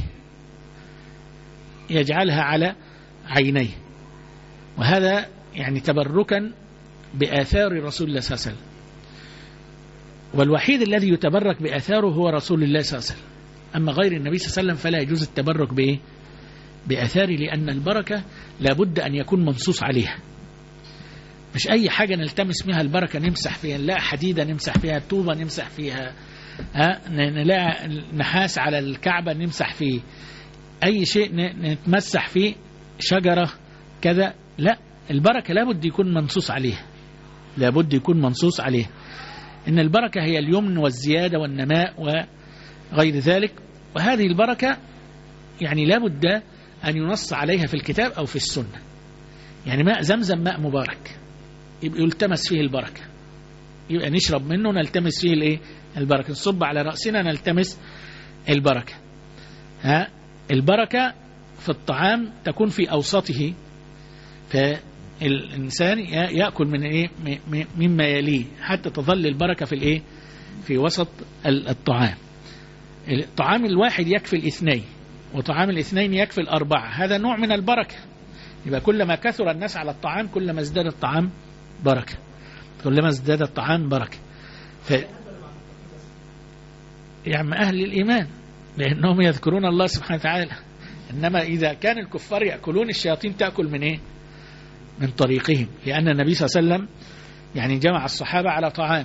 يجعلها على عينيه، وهذا يعني تبركا بآثار رسول الله صلى الله عليه وسلم. والوحيد الذي يتبرك بآثاره هو رسول الله صلى الله عليه وسلم، أما غير النبي صلى الله عليه وسلم فلا يجوز التبرك بإيه؟ بآثاره، لأن البركة لابد أن يكون منصوص عليها، مش أي حاجة نلتمس فيها البركة نمسح فيها، لا حديدة نمسح فيها، طوبة نمسح فيها، ها نلاقي نحاس على الكعبة نمسح فيه، أي شيء نتمسح فيه، شجرة كذا، لا، البركة لابد يكون منصوص عليها، لابد يكون منصوص عليها، إن البركة هي اليمن والزيادة والنماء وغير ذلك. وهذه البركة يعني لابد أن ينص عليها في الكتاب أو في السنة. يعني ماء زمزم ماء مبارك يبقى يلتمس فيه البركة، يبقى نشرب منه نلتمس فيه الايه البركة، نصب على رأسنا نلتمس البركة. ها البركة في الطعام تكون في أوسطه، فالإنسان يأكل من ايه مما يليه حتى تظل البركة في الايه في وسط الطعام. الطعام الواحد يكفي الاثنين، وطعام الاثنين يكفي الأربعة، هذا نوع من البركة. يبقى كلما كثر الناس على الطعام كلما ازداد الطعام بركة، كلما ازداد الطعام بركة. ف يعني أهل الإيمان لأنهم يذكرون الله سبحانه وتعالى، إنما إذا كان الكفار يأكلون الشياطين تأكل من إيه؟ من طريقهم، لأن النبي صلى الله عليه وسلم يعني جمع الصحابة على طعام،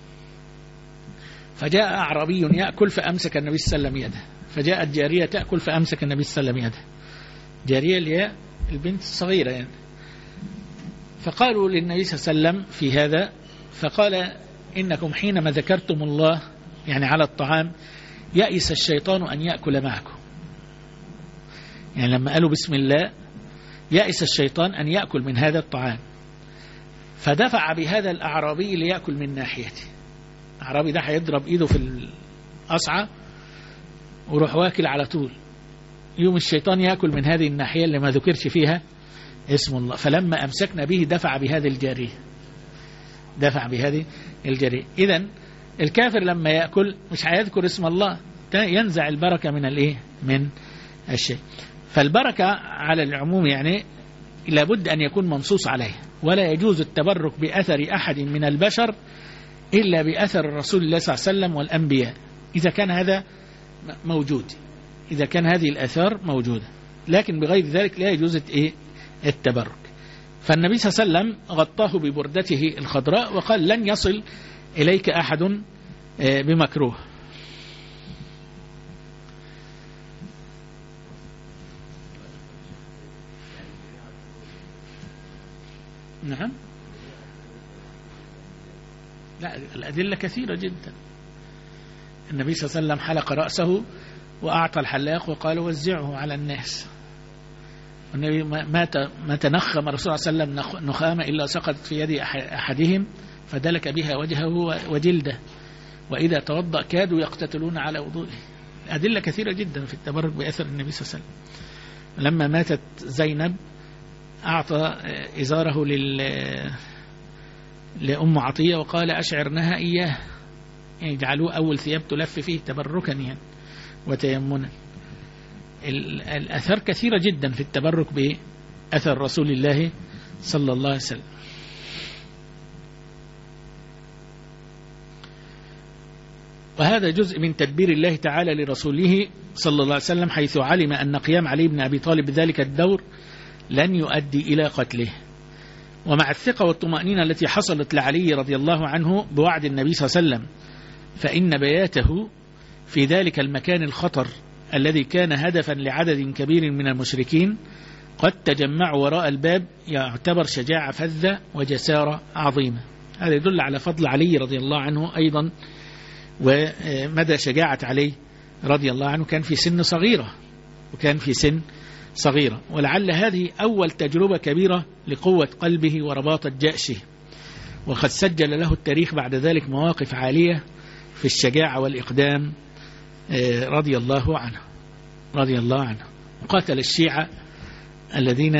فجاء أعرابي يأكل فأمسك النبي صلى الله عليه وسلم يده، فجاءت جارية تأكل فأمسك النبي صلى الله عليه وسلم يده، جارية اللي هي البنت الصغيرة يعني. فقالوا للنبي صلى الله عليه وسلم في هذا، فقال إنكم حينما ذكرتم الله يعني على الطعام يأس الشيطان أن يأكل معكم، يعني لما قالوا بسم الله يأس الشيطان أن يأكل من هذا الطعام، فدفع بهذا الأعرابي ليأكل من ناحيته. الأعرابي ده هيضرب إيده في الأصعى وروح واكل على طول، يوم الشيطان يأكل من هذه الناحية اللي ما ذكرش فيها اسم الله. فلما أمسكنا به دفع بهذه الجارية، دفع بهذه الجارية. إذن الكافر لما يأكل مش هيذكر اسم الله، ينزع البركة من الايه من الشيء. فالبركة على العموم يعني لابد أن يكون منصوص عليه، ولا يجوز التبرك بأثر أحد من البشر إلا بأثر الرسول الله صلى الله عليه وسلم والأنبياء، إذا كان هذا موجود، إذا كان هذه الآثار موجودة، لكن بغير ذلك لا يجوز إيه التبرك. فالنبي صلى الله عليه وسلم غطاه ببردته الخضراء وقال لن يصل إليك أحد بمكروه. نعم، لا الأدلة كثيرة جدا. النبي صلى الله عليه وسلم حلق رأسه وأعطى الحلاق وقال وزعه على الناس. النبي ما تنخم الرسول صلى الله عليه وسلم نخامة إلا سقطت في يد أحدهم فدلك بها وجهه وجلده، وإذا توضأ كادوا يقتتلون على وضوئه. أدلة كثيرة جدا في التبرك بأثر النبي صلى الله عليه وسلم. لما ماتت زينب أعطى إزاره لل لأم عطية وقال أشعرنها إياه، يعني جعلوه أول ثياب تلف فيه تبركا يعني وتيمنا. الأثر كثيرة جدا في التبرك بأثر رسول الله صلى الله عليه وسلم. وهذا جزء من تدبير الله تعالى لرسوله صلى الله عليه وسلم، حيث علم أن قيام علي بن أبي طالب بذلك الدور لن يؤدي إلى قتله. ومع الثقة والطمأنينة التي حصلت لعلي رضي الله عنه بوعد النبي صلى الله عليه وسلم، فإن بياته في ذلك المكان الخطر الذي كان هدفا لعدد كبير من المشركين قد تجمعوا وراء الباب يعتبر شجاعة فذة وجسارة عظيمة. هذا يدل على فضل علي رضي الله عنه أيضا، ومدى شجاعة علي رضي الله عنه. كان في سن صغيرة وكان في سن صغيرة، ولعل هذه أول تجربة كبيرة لقوة قلبه ورباطة جأشه، وقد سجل له التاريخ بعد ذلك مواقف عالية في الشجاعة والإقدام رضي الله عنه رضي الله عنه. وقاتل الشيعة الذين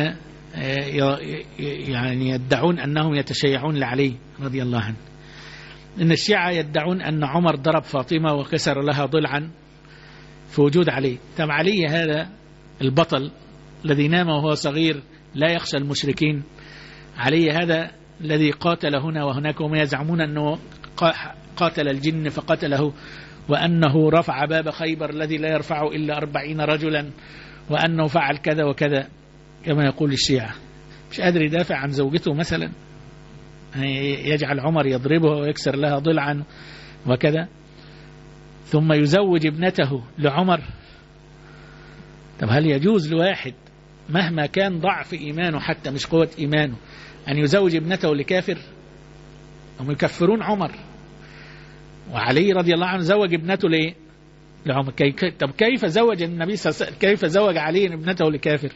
يعني يدعون أنهم يتشيعون لعلي رضي الله عنه. إن الشيعة يدعون أن عمر ضرب فاطمة وكسر لها ضلعا في وجود علي. طب علي هذا البطل الذي نام وهو صغير لا يخشى المشركين، علي هذا الذي قاتل هنا وهناك، وهم يزعمون أنه قاتل الجن فقتله، وأنه رفع باب خيبر الذي لا يرفعه إلا أربعين رجلا، وأنه فعل كذا وكذا كما يقول الشيعة. مش قادر يدافع عن زوجته مثلا، يجعل عمر يضربها ويكسر لها ضلعا وكذا، ثم يزوج ابنته لعمر. طب هل يجوز لواحد مهما كان ضعف إيمانه حتى مش قوة إيمانه أن يزوج ابنته لكافر؟ هم يكفرون عمر، وعلي رضي الله عنه زوج ابنته ليه؟ لعمر. كي... طب كيف زوج النبي صلى الله عليه وسلم، كيف زوج علي ابنته لكافر؟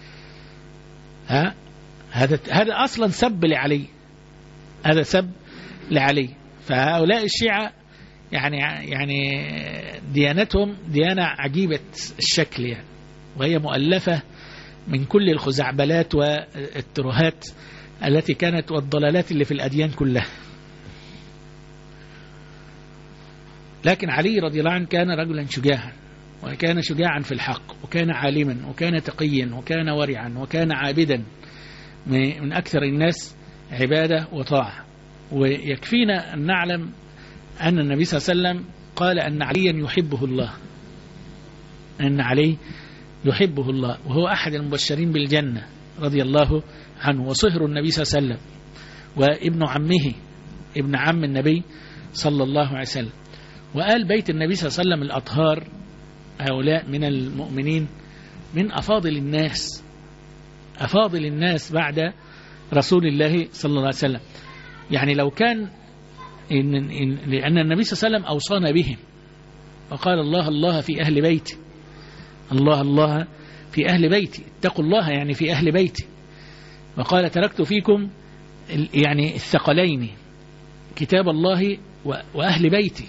ها هذا هذا أصلا سب لعلي، هذا سب لعلي. فهؤلاء الشيعة يعني يعني ديانتهم ديانة عجيبة الشكل يعني، وهي مؤلفة من كل الخزعبلات والترهات التي كانت والضلالات اللي في الأديان كلها. لكن علي رضي الله عنه كان رجلا شجاعا، وكان شجاعا في الحق، وكان عالما، وكان تقيا، وكان ورعا، وكان عابدا من أكثر الناس عبادة وطاعة. ويكفينا أن نعلم أن النبي صلى الله عليه وسلم قال أن عليا يحبه الله، أن علي يحبه الله، وهو أحد المبشرين بالجنة رضي الله عنه، وصهر النبي صلى الله عليه وسلم، وابن عمه ابن عم النبي صلى الله عليه وسلم. وقال بيت النبي صلى الله عليه وسلم الأطهار هؤلاء من المؤمنين من أفاضل الناس، أفاضل الناس بعد رسول الله صلى الله عليه وسلم. يعني لو كان إن إن لأن النبي صلى الله عليه وسلم أوصانا بهم، وقال الله الله في أهل بيتي، الله الله في أهل بيتي، اتقوا الله يعني في أهل بيتي. وقال تركت فيكم يعني الثقلين، كتاب الله وأهل بيتي.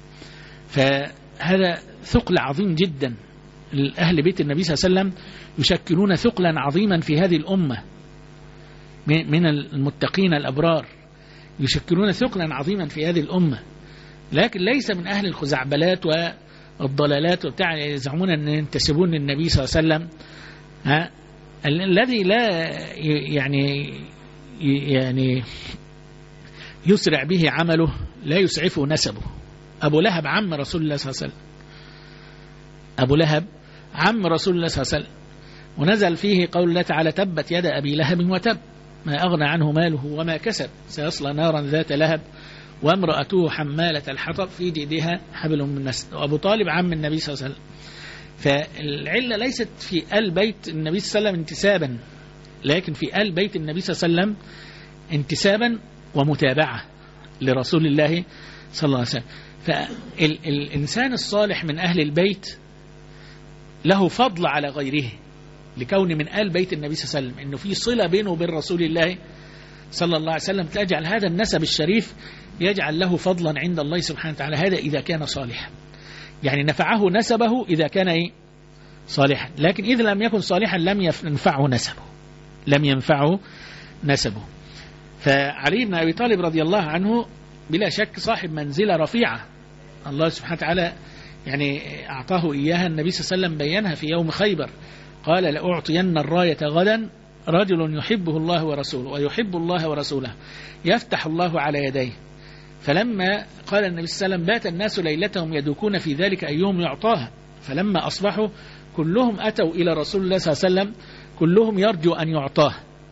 فهذا ثقل عظيم جدا. أهل بيت النبي صلى الله عليه وسلم يشكلون ثقلا عظيما في هذه الأمة من المتقين الأبرار، يشكلون ثقلا عظيما في هذه الأمة، لكن ليس من أهل الخزعبلات والضلالات وبتاع يزعمون أن ينتسبون للنبي صلى الله عليه وسلم. ها الذي لا يعني يعني يسرع به عمله لا يسعفه نسبه. أبو لهب عم رسول الله صلى الله عليه وسلم، أبو لهب عم رسول الله صلى الله عليه وسلم، ونزل فيه قول الله تعالى تبت يد أبي لهب وتب ما أغنى عنه ماله وما كسب سيصلى نارا ذات لهب وامرأته حمالة الحطب في جيدها حبل من مسد. وأبو طالب عم النبي صلى الله عليه وسلم. فالعلة ليست في آل بيت النبي صلى الله عليه وسلم انتسابا، لكن في آل بيت النبي صلى الله عليه وسلم انتسابا ومتابعة لرسول الله صلى الله عليه وسلم. فالإنسان الصالح من أهل البيت له فضل على غيره لكون من آل بيت النبي صلى الله عليه وسلم، إنه في صلة بينه وبين رسول الله صلى الله عليه وسلم تجعل هذا النسب الشريف يجعل له فضلا عند الله سبحانه وتعالى. هذا إذا كان صالحا، يعني نفعه نسبه إذا كان إيه؟ صالحا، لكن إذا لم يكن صالحا لم ينفعه نسبه لم ينفعه نسبه. فعلي بن أبي طالب رضي الله عنه بلا شك صاحب منزلة رفيعة، الله سبحانه وتعالى يعني أعطاه إياها، النبي صلى الله عليه وسلم بينها في يوم خيبر، قال لأعطين الراية غدا رجل يحبه الله ورسوله ويحب الله ورسوله يفتح الله على يديه. فلما قال النبي صلى الله عليه وسلم بات الناس ليلتهم يدوكون في ذلك أيهم يعطاها، فلما أصبحوا كلهم أتوا إلى رسول الله صلى الله عليه وسلم كلهم يرجو أن يعطاه.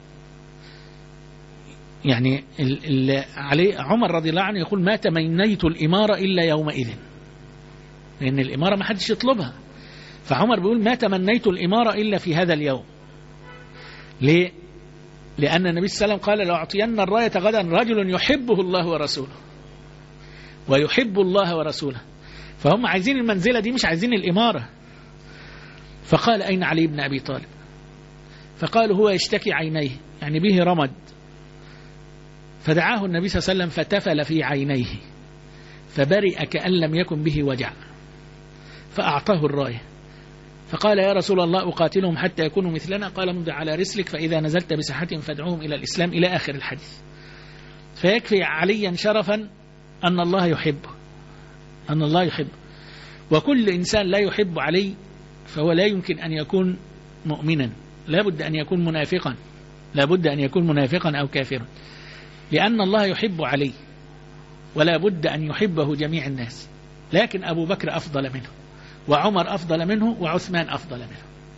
يعني علي عمر رضي الله عنه يقول ما تمنيت الإمارة إلا يومئذ، لأن الإمارة ما حدش يطلبها، فعمر بيقول ما تمنيت الإمارة إلا في هذا اليوم. ليه؟ لأن النبي صلى الله عليه وسلم قال لأعطين الراية غدا رجل يحبه الله ورسوله ويحب الله ورسوله، فهم عايزين المنزلة دي مش عايزين الإمارة. فقال أين علي بن أبي طالب؟ فقالوا هو يشتكي عينيه، يعني به رمد. فدعاه النبي صلى الله عليه وسلم فتفل في عينيه فبرئ كأن لم يكن به وجع، فأعطاه الراية. فقال يا رسول الله أقاتلهم حتى يكونوا مثلنا؟ قال امض على رسلك فإذا نزلت بساحة فادعوهم إلى الإسلام إلى آخر الحديث. فيكفي عليا شرفا أن الله يحبه أن الله يحبه وكل إنسان لا يحب علي فهو لا يمكن أن يكون مؤمنا، لا بد أن يكون منافقا لا بد أن يكون منافقا أو كافرا، لأن الله يحب علي ولا بد أن يحبه جميع الناس. لكن أبو بكر أفضل منه وعمر أفضل منه وعثمان أفضل منه،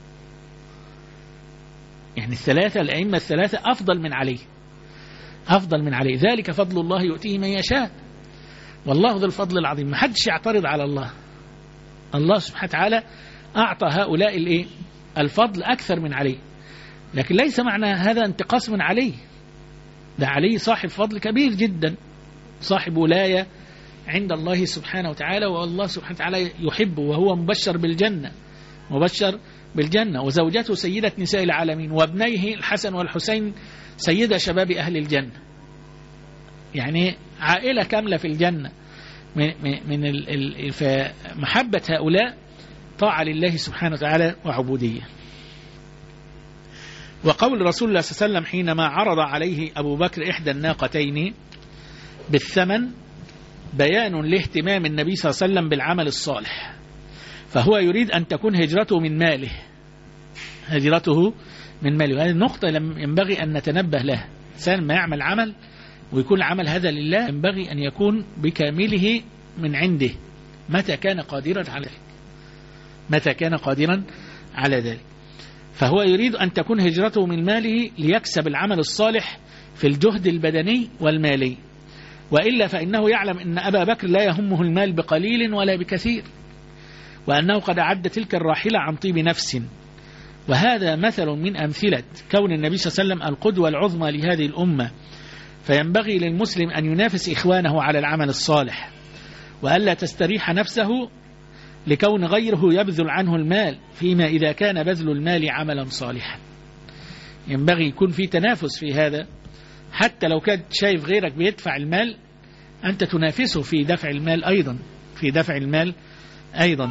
يعني الثلاثة الأئمة الثلاثة أفضل من علي أفضل من علي ذلك فضل الله يؤتيه من يشاء والله ذو الفضل العظيم. ما حدش يعترض على الله، الله سبحانه وتعالى أعطى هؤلاء الإيه؟ الفضل أكثر من علي، لكن ليس معنى هذا انتقاص من علي، ده علي صاحب فضل كبير جدا، صاحب ولاية عند الله سبحانه وتعالى، والله سبحانه وتعالى يحبه وهو مبشر بالجنة مبشر بالجنة وزوجته سيدة نساء العالمين وابنيه الحسن والحسين سيدة شباب أهل الجنة، يعني عائلة كاملة في الجنة. من, من محبة هؤلاء طاعة لله سبحانه وتعالى وعبودية. وقول رسول الله صلى الله عليه وسلم حينما عرض عليه أبو بكر إحدى الناقتين بالثمن بيان لاهتمام النبي صلى الله عليه وسلم بالعمل الصالح، فهو يريد أن تكون هجرته من ماله هجرته من ماله. هذه النقطة ينبغي أن نتنبه لها. إنسان ما يعمل عمل ويكون العمل هذا لله ينبغي أن يكون بكامله من عنده متى كان قادرا على ذلك متى كان قادرا على ذلك فهو يريد أن تكون هجرته من ماله ليكسب العمل الصالح في الجهد البدني والمالي، وإلا فإنه يعلم أن أبا بكر لا يهمه المال بقليل ولا بكثير، وأنه قد أعد تلك الراحلة عن طيب نفس. وهذا مثل من أمثلة كون النبي صلى الله عليه وسلم القدوة العظمى لهذه الأمة، فينبغي للمسلم أن ينافس إخوانه على العمل الصالح وألا تستريح نفسه لكون غيره يبذل عنه المال، فيما إذا كان بذل المال عملا صالحا. ينبغي يكون في تنافس في هذا، حتى لو كنت شايف غيرك بيدفع المال أنت تنافسه في دفع المال أيضا في دفع المال أيضا.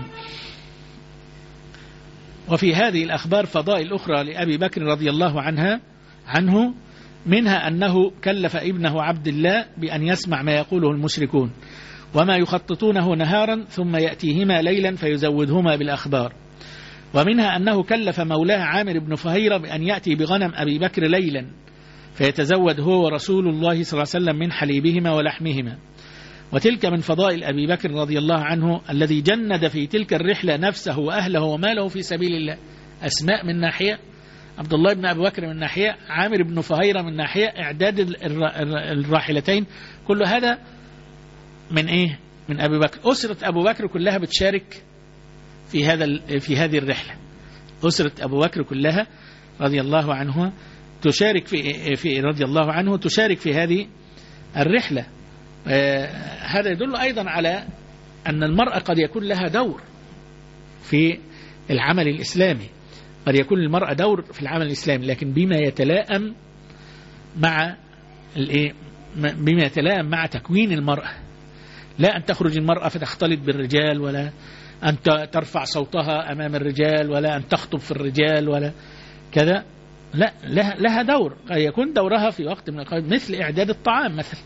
وفي هذه الأخبار فضائل أخرى لأبي بكر رضي الله عنها عنه، منها أنه كلف ابنه عبد الله بأن يسمع ما يقوله المشركون وما يخططونه نهارا ثم يأتيهما ليلا فيزودهما بالأخبار. ومنها أنه كلف مولاه عامر بن فهيرة بأن يأتي بغنم أبي بكر ليلا فيتزود هو ورسول الله صلى الله عليه وسلم من حليبهما ولحمهما. وتلك من فضائل أبي بكر رضي الله عنه الذي جند في تلك الرحلة نفسه وأهله وماله في سبيل الله. أسماء من ناحية، عبد الله بن أبي بكر من ناحية، عامر بن فهيرة من ناحية، إعداد الراحلتين، كل هذا من إيه؟ من أبي بكر. أسرة أبو بكر كلها بتشارك في هذا في هذه الرحلة. أسرة أبو بكر كلها رضي الله عنه تشارك في في رضي الله عنه تشارك في هذه الرحلة. آه هذا يدل أيضا على أن المرأة قد يكون لها دور في العمل الإسلامي، قد يكون المرأة دور في العمل الإسلامي لكن بما يتلائم مع الإيه؟ بما يتلائم مع تكوين المرأة، لا أن تخرج المرأة فتختلط بالرجال ولا أن ترفع صوتها أمام الرجال ولا أن تخطب في الرجال ولا كذا، لا، لها, لها دور قد يكون دورها في وقت من الأوقات مثل إعداد الطعام مثلا.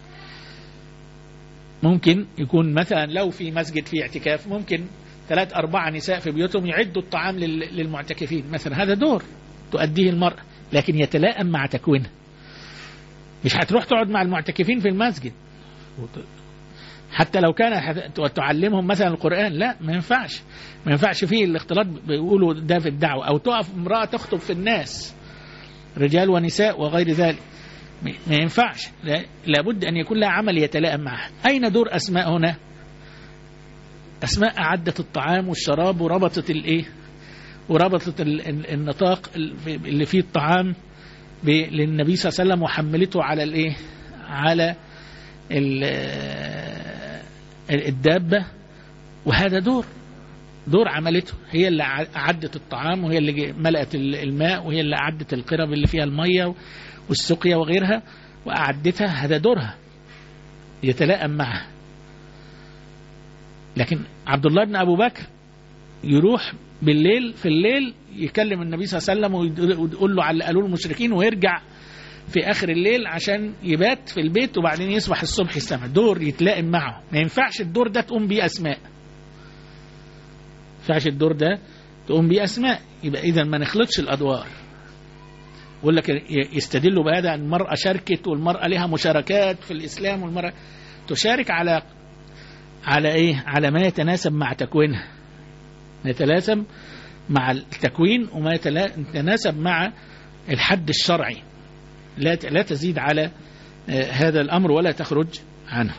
ممكن يكون مثلا لو في مسجد في اعتكاف ممكن ثلاث أربعة نساء في بيوتهم يعدوا الطعام للمعتكفين مثلا، هذا دور تؤديه المرأة لكن يتلائم مع تكوينها. مش هتروح تقعد مع المعتكفين في المسجد حتى لو كان تعلمهم مثلا القرآن، لا، ما ينفعش ما ينفعش فيه الاختلاط، بيقولوا ده في الدعوة. أو تقف امرأة تخطب في الناس رجال ونساء وغير ذلك، ما ينفعش، لابد أن يكون لها عمل يتلائم معها. أين دور أسماء هنا؟ أسماء أعدت الطعام والشراب وربطت الإيه وربطت النطاق اللي فيه الطعام للنبي صلى الله عليه وسلم وحملته على الإيه على الدابة، وهذا دور دور عملته. هي اللي أعدت الطعام وهي اللي ملأت الماء وهي اللي أعدت القرب اللي فيها المية والسقيا وغيرها وأعدتها، هذا دورها يتلائم معها. لكن عبد الله بن أبو بكر يروح بالليل في الليل يكلم النبي صلى الله عليه وسلم ويقول له على قالوا المشركين، ويرجع في آخر الليل عشان يبات في البيت وبعدين يصبح الصبح السماء. دور يتلائم معه، ما ينفعش الدور ده تقوم بيه أسماء، ما ينفعش الدور ده تقوم بيه أسماء. يبقى إذا ما نخلطش الأدوار. يقول لك يستدلوا بهذا أن المرأة شاركت والمرأة لها مشاركات في الإسلام، والمرأة تشارك على على إيه على ما يتناسب مع تكوينها، ما يتناسب مع التكوين وما يتناسب مع الحد الشرعي، لا لا تزيد على هذا الأمر ولا تخرج عنه.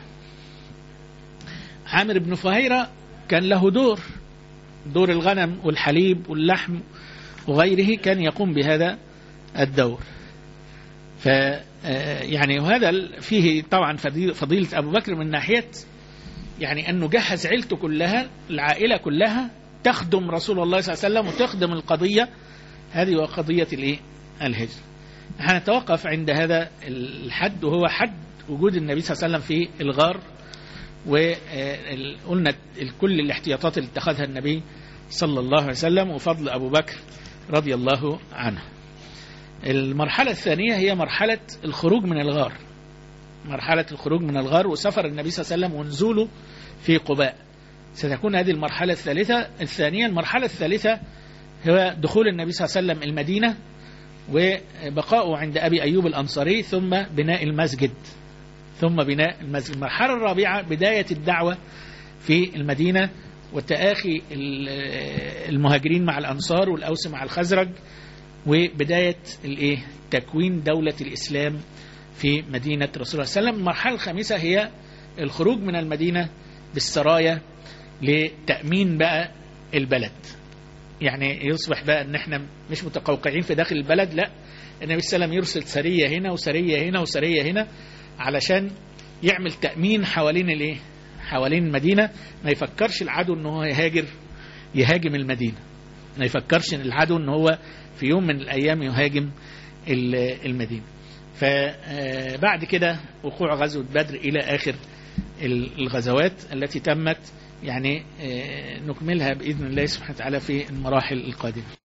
عامر بن فهيرة كان له دور دور الغنم والحليب واللحم وغيره، كان يقوم بهذا الدور. ف يعني وهذا فيه طبعا فضيلة أبو بكر من ناحية يعني أنه جهز عيلته كلها، العائلة كلها تخدم رسول الله صلى الله عليه وسلم وتخدم القضية هذه وقضية الإيه الهجرة. هنتوقف عند هذا الحد، وهو حد وجود النبي صلى الله عليه وسلم في الغار، وقلنا كل الاحتياطات اللي اتخذها النبي صلى الله عليه وسلم وفضل أبو بكر رضي الله عنه. المرحلة الثانية هي مرحلة الخروج من الغار، مرحلة الخروج من الغار وسفر النبي صلى الله عليه وسلم ونزوله في قباء. ستكون هذه المرحلة الثالثة الثانية. المرحلة الثالثة هو دخول النبي صلى الله عليه وسلم المدينة وبقاؤه عند أبي أيوب الأنصاري، ثم بناء المسجد ثم بناء المسجد. المرحلة الرابعة بداية الدعوة في المدينة وتآخي المهاجرين مع الأنصار والأوس مع الخزرج، وبداية الإيه تكوين دولة الإسلام في مدينة رسول الله صلى الله عليه وسلم. المرحلة الخامسة هي الخروج من المدينة بالسرايا لتأمين بقى البلد، يعني يصبح بقى ان احنا مش متقوقعين في داخل البلد، لا، النبي صلى الله عليه وسلم يرسل سرية هنا وسرية هنا وسرية هنا علشان يعمل تأمين حوالين الايه حوالين المدينة. ما يفكرش العدو ان هو يهاجر يهاجم المدينة، ما يفكرش العدو ان هو في يوم من الايام يهاجم المدينة. فبعد كده وقوع غزوة بدر الى اخر الغزوات التي تمت، يعني نكملها بإذن الله سبحانه وتعالى في المراحل القادمة.